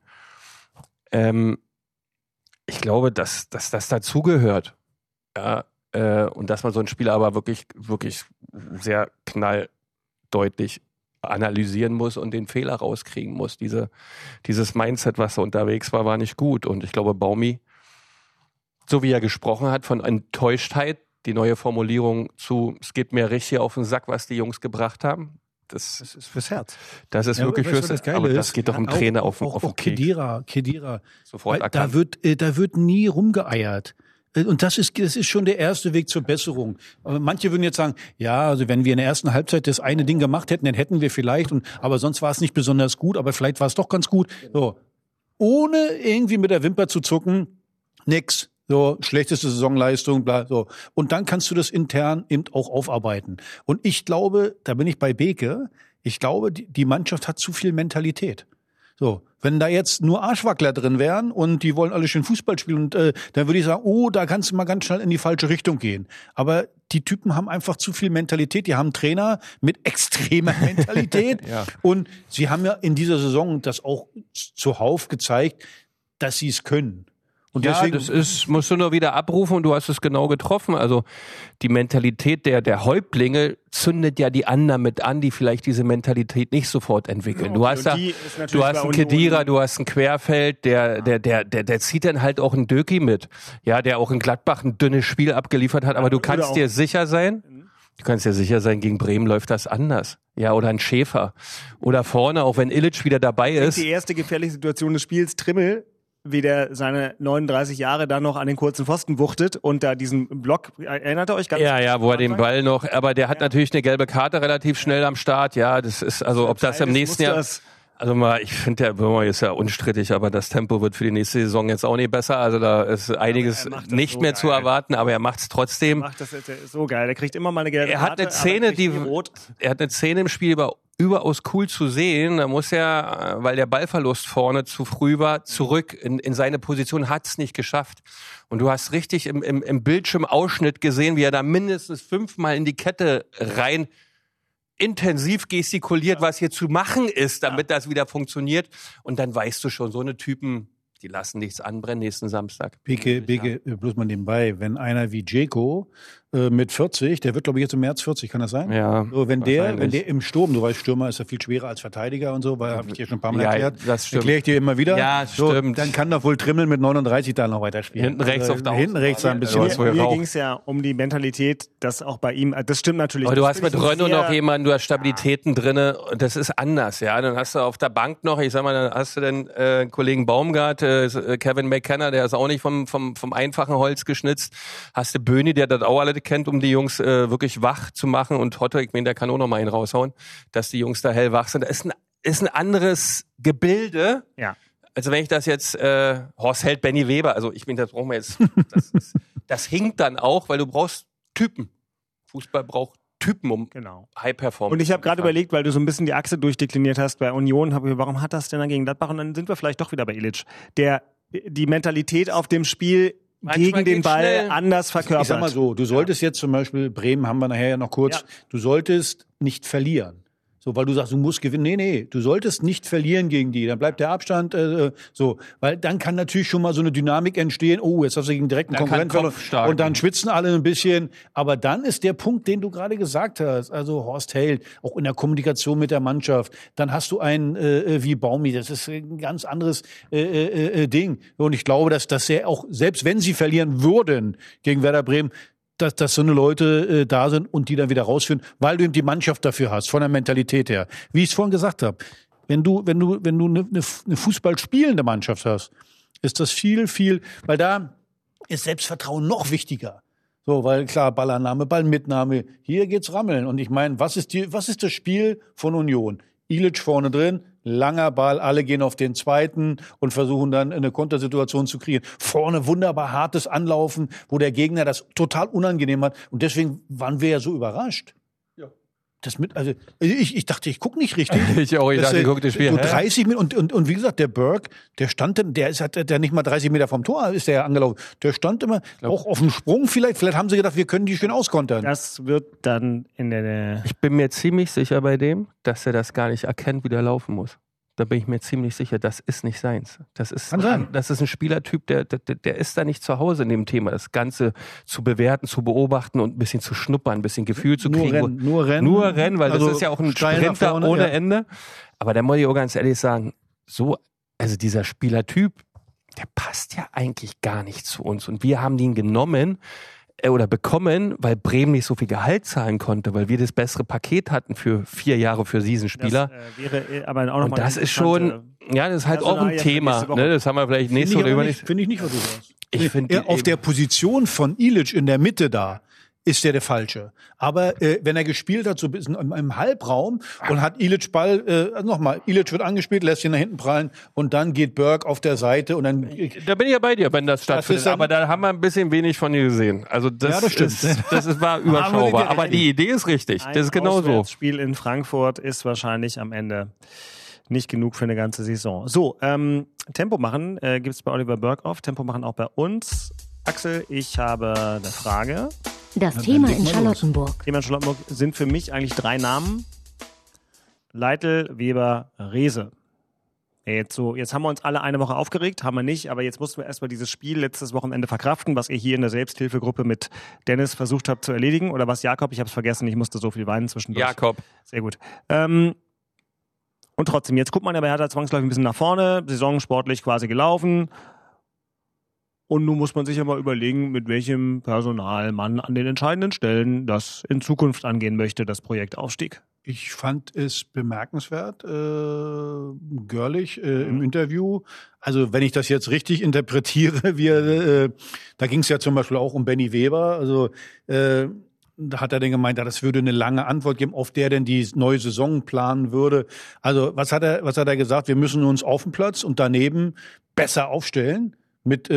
Ich glaube, dass das dazugehört. Ja, und dass man so ein Spiel aber wirklich, wirklich sehr knalldeutlich analysieren muss und den Fehler rauskriegen muss. Dieses Mindset, was da unterwegs war nicht gut. Und ich glaube, Baumi, so wie er gesprochen hat, von Enttäuschtheit, die neue Formulierung zu, es geht mir richtig auf den Sack, was die Jungs gebracht haben. Das ist fürs Herz. Das ist wirklich fürs Herz. Aber das geht doch im Trainer auf den Keks. Khedira. Da wird nie rumgeeiert. Und das ist schon der erste Weg zur Besserung. Aber manche würden jetzt sagen, ja, also wenn wir in der ersten Halbzeit das eine Ding gemacht hätten, dann hätten wir vielleicht, aber sonst war es nicht besonders gut, aber vielleicht war es doch ganz gut. So. Ohne irgendwie mit der Wimper zu zucken, nix. So, schlechteste Saisonleistung, bla, so. Und dann kannst du das intern eben auch aufarbeiten. Und ich glaube, da bin ich bei Beke, ich glaube, die Mannschaft hat zu viel Mentalität. So, wenn da jetzt nur Arschwackler drin wären und die wollen alle schön Fußball spielen, und dann würde ich sagen, da kannst du mal ganz schnell in die falsche Richtung gehen. Aber die Typen haben einfach zu viel Mentalität. Die haben Trainer mit extremer Mentalität. Ja. Und sie haben ja in dieser Saison das auch zuhauf gezeigt, dass sie es können. Und deswegen, das musst du nur wieder abrufen und du hast es genau getroffen. Also die Mentalität der Häuptlinge zündet ja die anderen mit an, die vielleicht diese Mentalität nicht sofort entwickeln. Du hast einen Khedira, du hast einen Querfeld, der zieht dann halt auch einen Döki mit, ja, der auch in Gladbach ein dünnes Spiel abgeliefert hat. Aber du kannst dir sicher sein, gegen Bremen läuft das anders. Ja, oder ein Schäfer. Oder vorne, auch wenn Illich wieder dabei ist. Die erste gefährliche Situation des Spiels, Trimmel, wie der seine 39 Jahre da noch an den kurzen Pfosten wuchtet und da diesen Block, erinnert ihr euch ganz? Ja, wo er den Ball noch, aber der hat natürlich eine gelbe Karte relativ schnell am Start, ja, das ist, also ob das im nächsten Jahr, also mal, ich finde, der Würmer ist ja unstrittig, aber das Tempo wird für die nächste Saison jetzt auch nicht besser, also da ist einiges nicht mehr zu erwarten, aber er macht es trotzdem. Er macht das so geil, der kriegt immer mal eine gelbe Karte. Er hat eine Szene im Spiel überaus cool zu sehen. Da muss er, weil der Ballverlust vorne zu früh war, zurück in seine Position, hat es nicht geschafft. Und du hast richtig im Bildschirmausschnitt gesehen, wie er da mindestens 5-mal in die Kette rein intensiv gestikuliert, was hier zu machen ist, damit das wieder funktioniert. Und dann weißt du schon, so eine Typen, die lassen nichts anbrennen nächsten Samstag. Beke, bloß mal nebenbei, wenn einer wie Dzeko mit 40, der wird glaube ich jetzt im März 40, kann das sein? Ja. So, wenn der im Sturm, du weißt, Stürmer ist ja viel schwerer als Verteidiger und so, weil habe ich dir schon ein paar Mal erklärt. Das stimmt. Erkläre ich dir immer wieder. Ja, so, stimmt. Dann kann doch wohl Trimmel mit 39 da noch weiterspielen. Hinten rechts auf der Hinten rechts ein bisschen. Mir ging es ja um die Mentalität, dass auch bei ihm, das stimmt natürlich. Aber du hast mit Renault noch jemanden, du hast Stabilitäten drinne und das ist anders, ja. Dann hast du auf der Bank noch, ich sag mal, dann hast du den Kollegen Baumgart, Kevin McKenna, der ist auch nicht vom einfachen Holz geschnitzt. Hast du Böhni, der das auch alle kennt, um die Jungs wirklich wach zu machen, und Hotte, ich meine, der kann auch noch mal einen raushauen, dass die Jungs da hellwach sind. Das ist ein anderes Gebilde. Ja. Also wenn ich das jetzt Horst Held, Benny Weber, also ich meine, das brauchen wir jetzt, das hinkt dann auch, weil du brauchst Typen. Fußball braucht Typen, um High Performance. Und ich habe gerade überlegt, weil du so ein bisschen die Achse durchdekliniert hast bei Union, warum hat das denn dann gegen Gladbach? Und dann sind wir vielleicht doch wieder bei Illich, der die Mentalität auf dem Spiel gegen den Ball schnell anders verkörpert. Ich sag mal so, du solltest jetzt zum Beispiel, Bremen haben wir nachher ja noch kurz, du solltest nicht verlieren. So, weil du sagst, du musst gewinnen. Nee, du solltest nicht verlieren gegen die. Dann bleibt der Abstand so. Weil dann kann natürlich schon mal so eine Dynamik entstehen. Oh, jetzt hast du gegen direkten Konkurrenten verloren. Und dann schwitzen alle ein bisschen. Aber dann ist der Punkt, den du gerade gesagt hast, also Horst Held, auch in der Kommunikation mit der Mannschaft. Dann hast du einen wie Baumi. Das ist ein ganz anderes Ding. Und ich glaube, dass er auch, selbst wenn sie verlieren würden gegen Werder Bremen, dass so eine Leute da sind und die dann wieder rausführen, weil du eben die Mannschaft dafür hast, von der Mentalität her. Wie ich es vorhin gesagt habe, wenn du eine Fußball spielende Mannschaft hast, ist das viel, weil da ist Selbstvertrauen noch wichtiger. So, weil klar, Ballannahme, Ballmitnahme, hier geht's rammeln. Und ich meine, was ist das Spiel von Union? Illich vorne drin, langer Ball, alle gehen auf den zweiten und versuchen dann eine Kontersituation zu kreieren. Vorne wunderbar hartes Anlaufen, wo der Gegner das total unangenehm hat. Und deswegen waren wir ja so überrascht. Ja. Ich dachte, ich gucke nicht richtig. Ich dachte, ich gucke das Spiel. So 30 Meter und wie gesagt, der Burke, der stand dann, der nicht mal 30 Meter vom Tor ist der angelaufen. Der stand immer auch auf dem Sprung vielleicht. Vielleicht haben sie gedacht, wir können die schön auskontern. Das wird dann in der... Ich bin mir ziemlich sicher bei dem, dass er das gar nicht erkennt, wie der laufen muss. Da bin ich mir ziemlich sicher, das ist nicht seins. Das ist ein Spielertyp, der ist da nicht zu Hause in dem Thema. Das Ganze zu bewerten, zu beobachten und ein bisschen zu schnuppern, ein bisschen Gefühl zu kriegen. Nur rennen, weil das ist ja auch ein Sprinter vorne, ohne Ende. Aber da muss ich auch ganz ehrlich sagen, also dieser Spielertyp, der passt ja eigentlich gar nicht zu uns. Und wir haben ihn genommen oder bekommen, weil Bremen nicht so viel Gehalt zahlen konnte, weil wir das bessere Paket hatten für 4 Jahre für diesen Spieler. Das wäre aber auch noch und das ist schon, das ist halt auch ein Thema. Ne? Das haben wir vielleicht nächste oder übernächste. Finde ich nicht, was du sagst. auf der Position von Ilić in der Mitte da ist der Falsche. Aber wenn er gespielt hat, so ein bisschen im Halbraum und hat Ilić Ball, Ilić wird angespielt, lässt ihn nach hinten prallen und dann geht Berg auf der Seite und dann... Da bin ich ja bei dir, wenn das stattfindet. Aber da haben wir ein bisschen wenig von dir gesehen. Also das war überschaubar. Aber die Idee ist richtig. Das ist genau so. Das Spiel in Frankfurt ist wahrscheinlich am Ende nicht genug für eine ganze Saison. So, Tempo machen gibt es bei Oliver Berghoff. Tempo machen auch bei uns. Axel, ich habe eine Frage. Das Thema in Charlottenburg. Thema in Charlottenburg sind für mich eigentlich 3 Namen. Leitl, Weber, Rehse. Jetzt haben wir uns alle eine Woche aufgeregt, haben wir nicht, aber jetzt mussten wir erstmal dieses Spiel letztes Wochenende verkraften, was ihr hier in der Selbsthilfegruppe mit Dennis versucht habt zu erledigen. Oder was, Jakob? Ich habe es vergessen, ich musste so viel weinen zwischendurch. Jakob. Sehr gut. Und trotzdem, jetzt guckt man ja bei Hertha zwangsläufig ein bisschen nach vorne, Saison sportlich quasi gelaufen. Und nun muss man sich ja mal überlegen, mit welchem Personal man an den entscheidenden Stellen das in Zukunft angehen möchte, das Projekt Aufstieg. Ich fand es bemerkenswert, Görlich im Interview. Also wenn ich das jetzt richtig interpretiere, da ging es ja zum Beispiel auch um Benny Weber. Also da hat er denn gemeint, das würde eine lange Antwort geben, auf der denn die neue Saison planen würde. Also was hat er gesagt? Wir müssen uns auf dem Platz und daneben besser aufstellen. Mit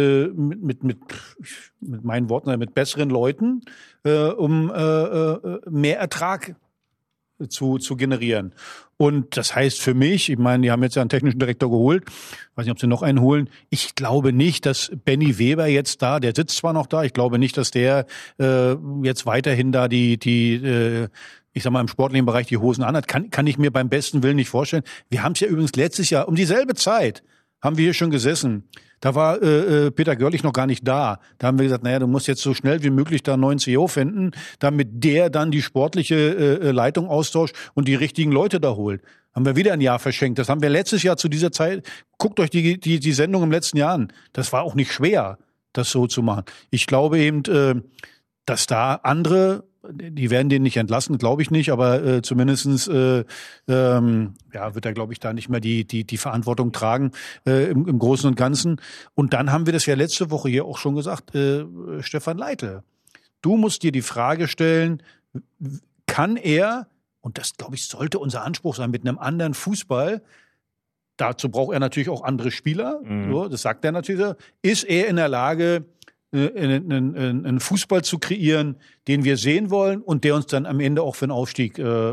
meinen Worten, mit besseren Leuten, um mehr Ertrag zu generieren. Und das heißt für mich, ich meine, die haben jetzt ja einen technischen Direktor geholt, weiß nicht, ob sie noch einen holen. Ich glaube nicht, dass Benny Weber jetzt da, der sitzt zwar noch da, ich glaube nicht, dass der jetzt weiterhin da ich sag mal, im sportlichen Bereich die Hosen anhat. Kann ich mir beim besten Willen nicht vorstellen. Wir haben es ja übrigens letztes Jahr um dieselbe Zeit haben wir hier schon gesessen. Da war Peter Görlich noch gar nicht da. Da haben wir gesagt, naja, du musst jetzt so schnell wie möglich da einen neuen CEO finden, damit der dann die sportliche Leitung austauscht und die richtigen Leute da holt. Haben wir wieder ein Jahr verschenkt. Das haben wir letztes Jahr zu dieser Zeit, guckt euch die Sendung im letzten Jahr an. Das war auch nicht schwer, das so zu machen. Ich glaube eben, dass da andere, die werden den nicht entlassen, glaube ich nicht, aber zumindestens wird er, glaube ich, da nicht mehr die Verantwortung tragen im Großen und Ganzen. Und dann haben wir das ja letzte Woche hier auch schon gesagt, Stefan Leitl, du musst dir die Frage stellen, kann er, und das, glaube ich, sollte unser Anspruch sein, mit einem anderen Fußball, dazu braucht er natürlich auch andere Spieler, so, das sagt er natürlich, ist er in der Lage, einen Fußball zu kreieren, den wir sehen wollen und der uns dann am Ende auch für den Aufstieg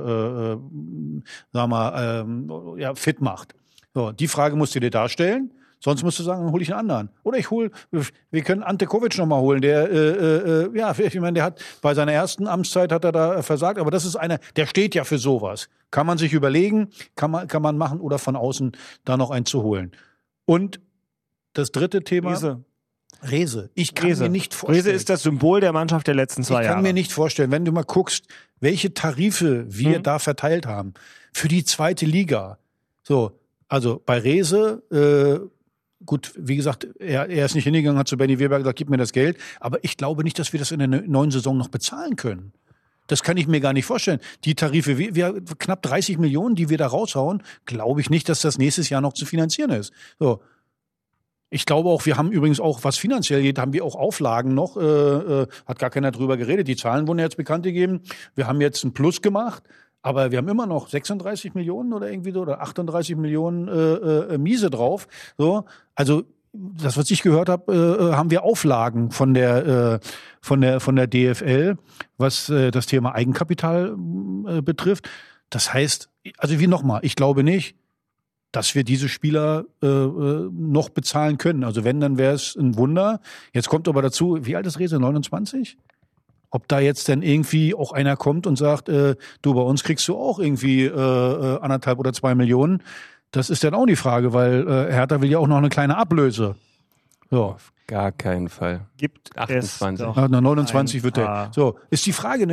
fit macht. So, die Frage musst du dir darstellen. Sonst musst du sagen, dann hole ich einen anderen. Oder wir können Ante Kovic nochmal holen. Der, ich meine, der hat bei seiner ersten Amtszeit hat er da versagt, aber das ist einer, der steht ja für sowas. Kann man sich überlegen, kann man machen oder von außen da noch einen zu holen. Und das dritte Thema. Rehse. Ich kann mir nicht vorstellen. Rehse ist das Symbol der Mannschaft der letzten 2 Jahre. Ich kann mir nicht vorstellen, wenn du mal guckst, welche Tarife wir da verteilt haben für die 2. Liga. So, also bei Rehse, gut, wie gesagt, er ist nicht hingegangen, hat zu Benny Weber gesagt, gib mir das Geld. Aber ich glaube nicht, dass wir das in der neuen Saison noch bezahlen können. Das kann ich mir gar nicht vorstellen. Die Tarife, wir knapp 30 Millionen, die wir da raushauen, glaube ich nicht, dass das nächstes Jahr noch zu finanzieren ist. So. Ich glaube auch, wir haben übrigens auch, was finanziell geht, haben wir auch Auflagen noch, hat gar keiner drüber geredet. Die Zahlen wurden jetzt bekannt gegeben. Wir haben jetzt einen Plus gemacht, aber wir haben immer noch 36 Millionen oder irgendwie so, oder 38 Millionen Miese drauf. So, also das, was ich gehört habe, haben wir Auflagen von der DFL, was das Thema Eigenkapital betrifft. Das heißt, also ich glaube nicht, dass wir diese Spieler noch bezahlen können. Also wenn, dann wäre es ein Wunder. Jetzt kommt aber dazu, wie alt ist Rehse? 29? Ob da jetzt denn irgendwie auch einer kommt und sagt, du, bei uns kriegst du auch irgendwie 1,5 oder 2 Millionen. Das ist dann auch die Frage, weil Hertha will ja auch noch eine kleine Ablöse. So. Auf gar keinen Fall. Gibt 28. 29 wird der. So, ist die Frage,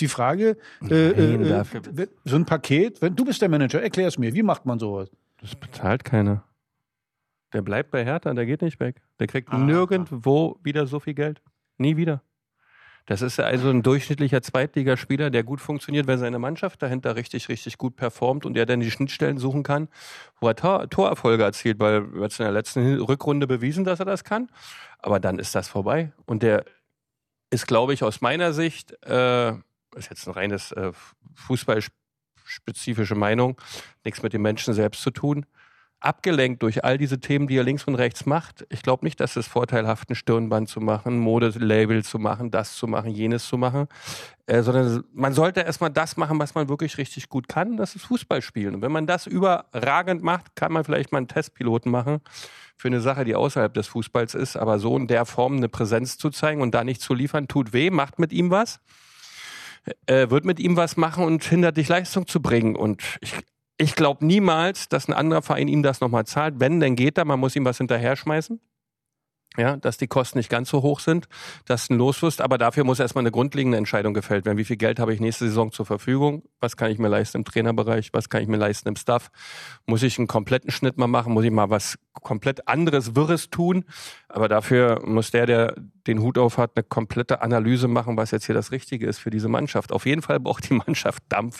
so ein Paket, du bist der Manager, erklär es mir, wie macht man sowas? Das bezahlt keiner. Der bleibt bei Hertha, der geht nicht weg. Der kriegt nirgendwo wieder so viel Geld. Nie wieder. Das ist also ein durchschnittlicher Zweitligaspieler, der gut funktioniert, wenn seine Mannschaft dahinter richtig, richtig gut performt und er dann die Schnittstellen suchen kann, wo er Torerfolge erzielt, weil er hat in der letzten Rückrunde bewiesen, dass er das kann. Aber dann ist das vorbei. Und der ist, glaube ich, aus meiner Sicht, ist jetzt ein reines fußballspezifische Meinung, nichts mit den Menschen selbst zu tun, abgelenkt durch all diese Themen, die er links und rechts macht. Ich glaube nicht, dass es vorteilhaft, ein Stirnband zu machen, Modelabel zu machen, das zu machen, jenes zu machen, sondern man sollte erstmal das machen, was man wirklich richtig gut kann, das ist Fußball spielen. Und wenn man das überragend macht, kann man vielleicht mal einen Testpiloten machen für eine Sache, die außerhalb des Fußballs ist, aber so in der Form eine Präsenz zu zeigen und da nicht zu liefern, tut weh, macht mit ihm was, wird mit ihm was machen und hindert dich, Leistung zu bringen. Und ich glaube niemals, dass ein anderer Verein ihm das nochmal zahlt. Wenn, dann geht er, man muss ihm was hinterher schmeißen. Ja, dass die Kosten nicht ganz so hoch sind, dass ein Loswurst, aber dafür muss erstmal eine grundlegende Entscheidung gefällt werden. Wie viel Geld habe ich nächste Saison zur Verfügung? Was kann ich mir leisten im Trainerbereich? Was kann ich mir leisten im Staff? Muss ich einen kompletten Schnitt mal machen? Muss ich mal was komplett anderes, Wirres tun? Aber dafür muss der den Hut auf hat, eine komplette Analyse machen, was jetzt hier das Richtige ist für diese Mannschaft. Auf jeden Fall braucht die Mannschaft Dampf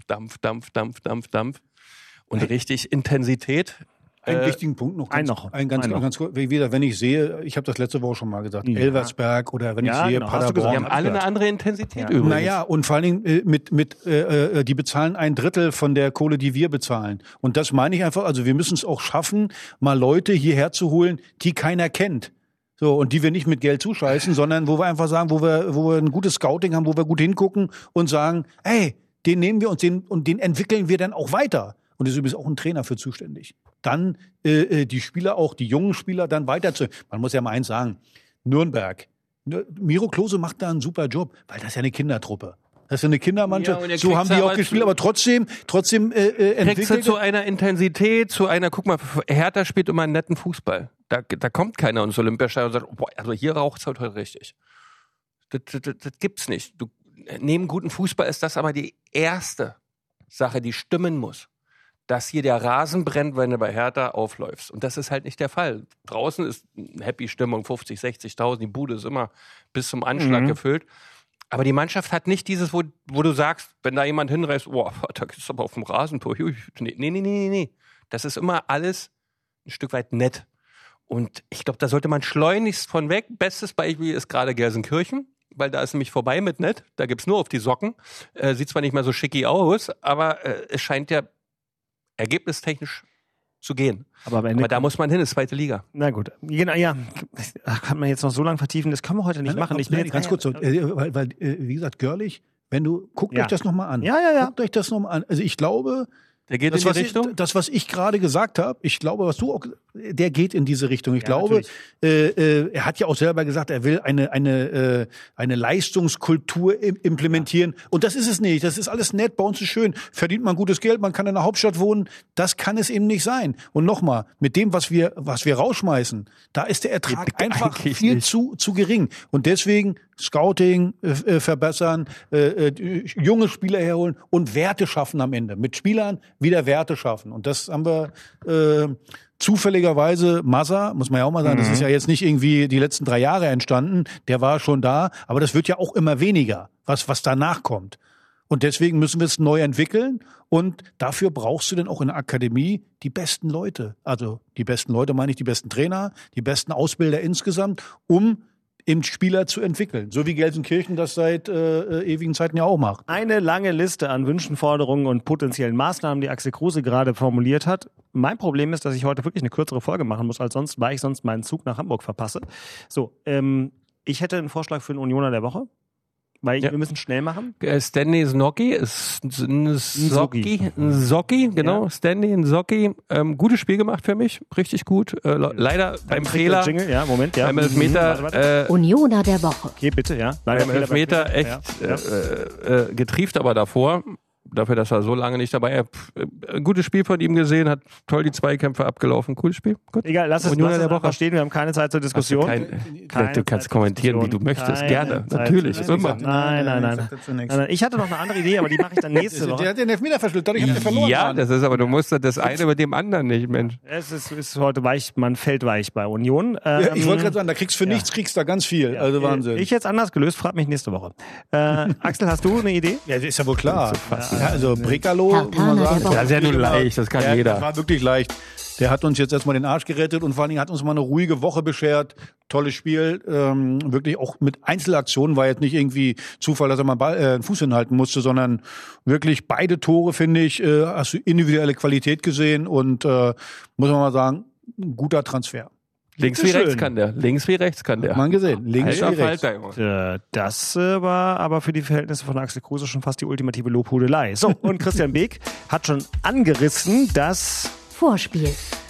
und richtig Intensität. Einen wichtigen Punkt noch. Ganz kurz. Wenn ich sehe, ich habe das letzte Woche schon mal gesagt, Elversberg oder wenn ich sehe Paderborn. Die haben alle eine andere Intensität übrigens. Naja, und vor allen Dingen die bezahlen 1/3 von der Kohle, die wir bezahlen. Und das meine ich einfach, also wir müssen es auch schaffen, mal Leute hierher zu holen, die keiner kennt. So, und die wir nicht mit Geld zuscheißen, sondern wo wir einfach sagen, wo wir ein gutes Scouting haben, wo wir gut hingucken und sagen, hey, den nehmen wir uns und den entwickeln wir dann auch weiter. Und ist übrigens auch ein Trainer für zuständig. Dann die Spieler auch, die jungen Spieler dann man muss ja mal eins sagen, Nürnberg, Miro Klose macht da einen super Job, weil das ist ja eine Kindertruppe. Das ist eine Kindermannschaft, ja, so haben die auch gespielt, aber trotzdem entwickelt du zu einer Intensität, guck mal, Hertha spielt immer einen netten Fußball. Da kommt keiner ins Olympiastadion und sagt, boah, also hier raucht es heute richtig. Das gibt's nicht. Neben guten Fußball ist das aber die erste Sache, die stimmen muss. Dass hier der Rasen brennt, wenn du bei Hertha aufläufst. Und das ist halt nicht der Fall. Draußen ist eine Happy-Stimmung, 50, 60.000, die Bude ist immer bis zum Anschlag gefüllt. Aber die Mannschaft hat nicht dieses, wo du sagst, wenn da jemand hinreißt, boah, da ist aber auf dem Rasentor. Nee. Das ist immer alles ein Stück weit nett. Und ich glaube, da sollte man schleunigst von weg. Bestes Beispiel ist gerade Gelsenkirchen, weil da ist nämlich vorbei mit nett. Da gibt's nur auf die Socken. Sieht zwar nicht mehr so schicki aus, aber es scheint ja ergebnistechnisch zu gehen. Aber da muss man hin, ist zweite Liga. Na gut. Ja, kann man jetzt noch so lange vertiefen, das können wir heute nicht machen. Ich bin jetzt ganz kurz, weil wie gesagt, Görlich, guckt euch das nochmal an. Ja. Guckt euch das nochmal an. Also ich glaube, der geht in die Richtung? Das, was ich gerade gesagt habe, ich glaube, der geht in diese Richtung. Ich glaube, er hat ja auch selber gesagt, er will eine Leistungskultur implementieren. Ja. Und das ist es nicht. Das ist alles nett. Bei uns ist schön. Verdient man gutes Geld. Man kann in der Hauptstadt wohnen. Das kann es eben nicht sein. Und nochmal, mit dem, was wir rausschmeißen, da ist der Ertrag einfach viel zu gering. Und deswegen Scouting verbessern, junge Spieler herholen und Werte schaffen am Ende. Mit Spielern wieder Werte schaffen. Und das haben wir zufälligerweise, Massa, muss man ja auch mal sagen, das ist ja jetzt nicht irgendwie die letzten 3 Jahre entstanden, der war schon da, aber das wird ja auch immer weniger, was danach kommt. Und deswegen müssen wir es neu entwickeln und dafür brauchst du dann auch in der Akademie die besten Leute. Also die besten Leute meine ich, die besten Trainer, die besten Ausbilder insgesamt, um im Spieler zu entwickeln. So wie Gelsenkirchen das seit ewigen Zeiten ja auch macht. Eine lange Liste an Wünschen, Forderungen und potenziellen Maßnahmen, die Axel Kruse gerade formuliert hat. Mein Problem ist, dass ich heute wirklich eine kürzere Folge machen muss als sonst, weil ich sonst meinen Zug nach Hamburg verpasse. So, ich hätte einen Vorschlag für den Unioner der Woche. Weil wir müssen schnell machen. Stanley Gnocchi, genau. Ja. Stanley Gnocchi, gutes Spiel gemacht für mich, richtig gut. Leider beim Fehler. Jingle. Ja, Moment, ja. Beim Elfmeter. Unioner der Woche. Okay, bitte, ja. Beim Elfmeter echt getrieft, aber davor dafür, dass er so lange nicht dabei ist. Ein gutes Spiel von ihm gesehen, hat toll die Zweikämpfe abgelaufen. Cooles Spiel. Gut. Egal, lass es einfach stehen. Wir haben keine Zeit zur Diskussion. Du kannst kommentieren, wie du möchtest. Gerne. Natürlich. Immer. Nein. Ich hatte noch eine andere Idee, aber die mache ich dann nächste Woche. Der hat den Elfmeter verschlüsselt, dadurch habt ihr verloren. Ja, das ist aber, du musst das eine mit dem anderen nicht, Mensch. Es ist heute weich, man fällt weich bei Union. Ich wollte gerade sagen, da kriegst du für nichts, kriegst da ganz viel. Ja. Also Wahnsinn. Ich jetzt anders gelöst, frag mich nächste Woche. Axel, hast du eine Idee? Ja, das ist ja wohl klar. Ja, also Brekalo, muss man sagen. Das ist ja nur leicht, das kann jeder. Das war wirklich leicht. Der hat uns jetzt erstmal den Arsch gerettet und vor allen Dingen hat uns mal eine ruhige Woche beschert. Tolles Spiel. Wirklich auch mit Einzelaktionen. War jetzt nicht irgendwie Zufall, dass er mal einen Fuß hinhalten musste, sondern wirklich beide Tore, finde ich, hast du individuelle Qualität gesehen und muss man mal sagen, ein guter Transfer. Links wie rechts kann der. Links wie rechts kann der. Hat man gesehen. Links wie rechts. Das war aber für die Verhältnisse von Axel Kruse schon fast die ultimative Lobhudelei. So, und Christian Beek hat schon angerissen, dass Vorspiel.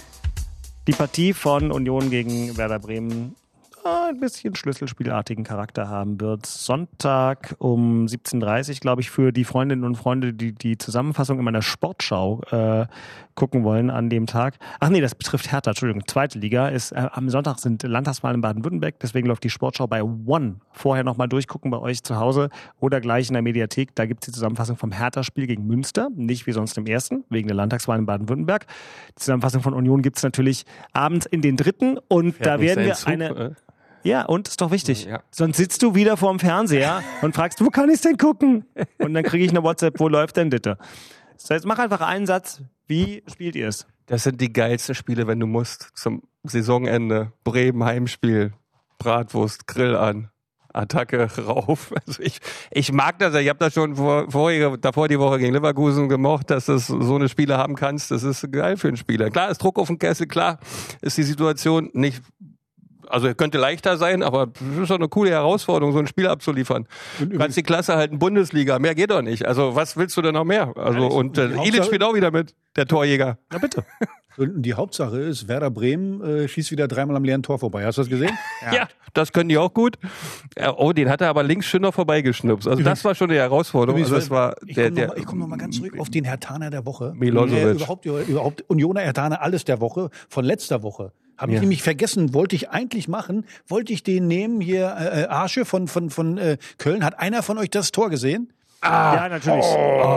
Die Partie von Union gegen Werder Bremen ein bisschen schlüsselspielartigen Charakter haben wird. Sonntag um 17:30 Uhr, glaube ich, für die Freundinnen und Freunde, die die Zusammenfassung in meiner Sportschau gucken wollen an dem Tag. Ach nee, das betrifft Hertha, Entschuldigung, zweite Liga. Am Sonntag sind Landtagswahlen in Baden-Württemberg, deswegen läuft die Sportschau bei One. Vorher nochmal durchgucken bei euch zu Hause oder gleich in der Mediathek. Da gibt es die Zusammenfassung vom Hertha-Spiel gegen Münster, nicht wie sonst im ersten, wegen der Landtagswahlen in Baden-Württemberg. Die Zusammenfassung von Union gibt es natürlich abends in den dritten und da werden wir Ja, und ist doch wichtig. Ja. Sonst sitzt du wieder vorm Fernseher und fragst, wo kann ich denn gucken? Und dann kriege ich eine WhatsApp, wo läuft denn bitte? So, jetzt mach einfach einen Satz. Wie spielt ihr es? Das sind die geilsten Spiele, wenn du musst. Zum Saisonende. Bremen, Heimspiel. Bratwurst, Grill an. Attacke rauf. Also ich mag das ja. Ich habe das schon davor die Woche gegen Leverkusen gemocht, dass du so eine Spiele haben kannst. Das ist geil für einen Spieler. Klar ist Druck auf den Kessel, klar ist die Situation nicht... Also könnte leichter sein, aber das ist doch eine coole Herausforderung, so ein Spiel abzuliefern. Du kannst die Klasse halten, Bundesliga, mehr geht doch nicht. Also was willst du denn noch mehr? Also und Ilic spielt auch wieder mit, der Torjäger. Na bitte. Und die Hauptsache ist, Werder Bremen schießt wieder dreimal am leeren Tor vorbei. Hast du das gesehen? Ja, das können die auch gut. Oh, den hat er aber links schön noch vorbeigeschnipst. Also das war schon eine Herausforderung. Also das war ich komme noch mal ganz zurück auf den Hertaner der Woche. Milosevic. Überhaupt Unioner Hertaner, alles der Woche, von letzter Woche. Habe ich nämlich vergessen, wollte ich eigentlich machen, wollte ich den nehmen, hier Arsche von Köln. Hat einer von euch das Tor gesehen? Ja, natürlich.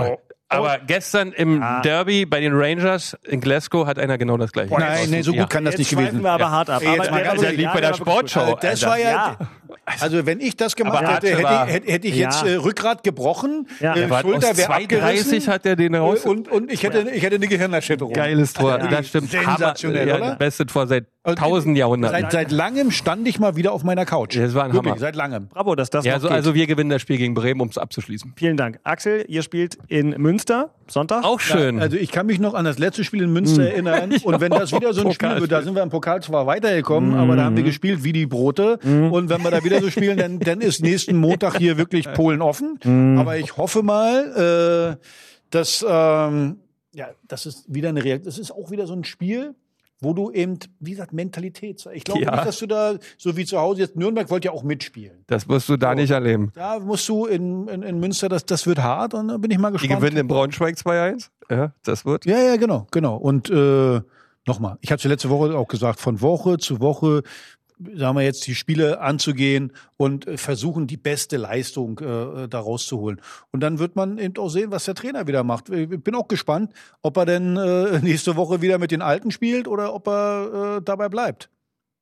Aber gestern im Derby bei den Rangers in Glasgow hat einer genau das gleiche. Nein, so gut kann das nicht gewesen sein. Wir aber hart ab. Der liegt bei der Sportschau. Das war ja. Also wenn ich das gemacht hätte, hätte ich jetzt Rückgrat gebrochen, Schulter wäre abgerissen. 2:30 hat er den raus. Und ich hätte eine Gehirnerschütterung. Geiles Tor, das stimmt. Sensationell, oder? Beste Tor seit 1000 Jahrhunderten. Seit langem stand ich mal wieder auf meiner Couch. Das war ein Hammer. Seit langem. Bravo, dass das noch geht. Also wir gewinnen das Spiel gegen Bremen, um es abzuschließen. Vielen Dank. Axel, ihr spielt in Münster, Sonntag. Auch schön. Ja, also ich kann mich noch an das letzte Spiel in Münster erinnern. Und wenn das wieder so ein Spiel wird, da sind wir im Pokal zwar weitergekommen, aber da haben wir gespielt wie die Brote. Und wenn wir da wieder so spielen, dann ist nächsten Montag hier wirklich Polen offen. Aber ich hoffe mal, dass das ist wieder eine Reaktion. Das ist auch wieder so ein Spiel, wo du eben, wie gesagt, Mentalität. Ich glaube nicht, dass du da, so wie zu Hause jetzt, Nürnberg wollte ja auch mitspielen. Das wirst du da nicht erleben. Da musst du in Münster, das wird hart und da bin ich mal gespannt. Die gewinnen in Braunschweig 2:1. Ja, das wird. Ja, genau. Und nochmal, ich hatte letzte Woche auch gesagt, von Woche zu Woche, sagen wir jetzt, die Spiele anzugehen und versuchen, die beste Leistung da rauszuholen. Und dann wird man eben auch sehen, was der Trainer wieder macht. Ich bin auch gespannt, ob er denn nächste Woche wieder mit den Alten spielt oder ob er dabei bleibt.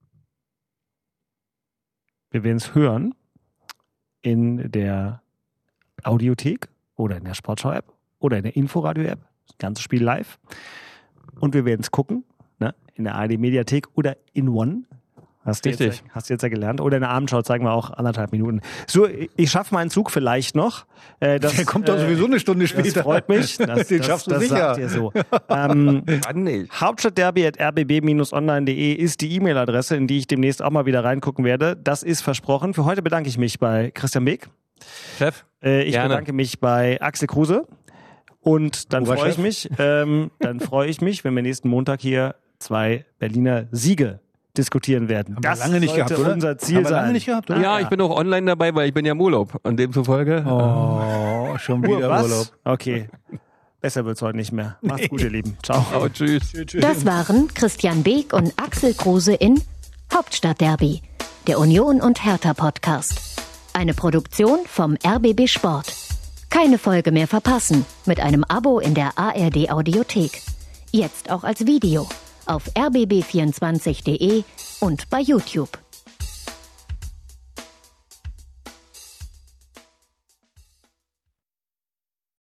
Wir werden es hören in der Audiothek oder in der Sportschau-App oder in der Inforadio-App. Das ganze Spiel live. Und wir werden es gucken, ne? In der ARD-Mediathek oder in One. Hast du jetzt ja gelernt. Oder in der Abendschau zeigen wir auch 1,5 Minuten. So, ich schaffe meinen Zug vielleicht noch. Der kommt doch sowieso eine Stunde später. Das freut mich. Den schaffst du sicher. Sagt ihr so. Hauptstadtderby@rbb-online.de ist die E-Mail-Adresse, in die ich demnächst auch mal wieder reingucken werde. Das ist versprochen. Für heute bedanke ich mich bei Christian Beek. Chef. Ich bedanke mich bei Axel Kruse. Und dann freue ich mich, wenn wir nächsten Montag hier 2 Berliner Siege diskutieren werden. Haben das wir lange nicht sollte gehabt, oder? unser Ziel sein. Lange nicht gehabt, oder? Ja, ich bin auch online dabei, weil ich bin ja im Urlaub. Und demzufolge. Oh, schon wieder Urlaub. Okay. Besser wird's heute nicht mehr. Macht's gut, ihr Lieben. Ciao. Oh, tschüss. Das waren Christian Beek und Axel Kruse in Hauptstadtderby, der Union und Hertha Podcast. Eine Produktion vom RBB Sport. Keine Folge mehr verpassen mit einem Abo in der ARD Audiothek. Jetzt auch als Video auf rbb24.de und bei YouTube.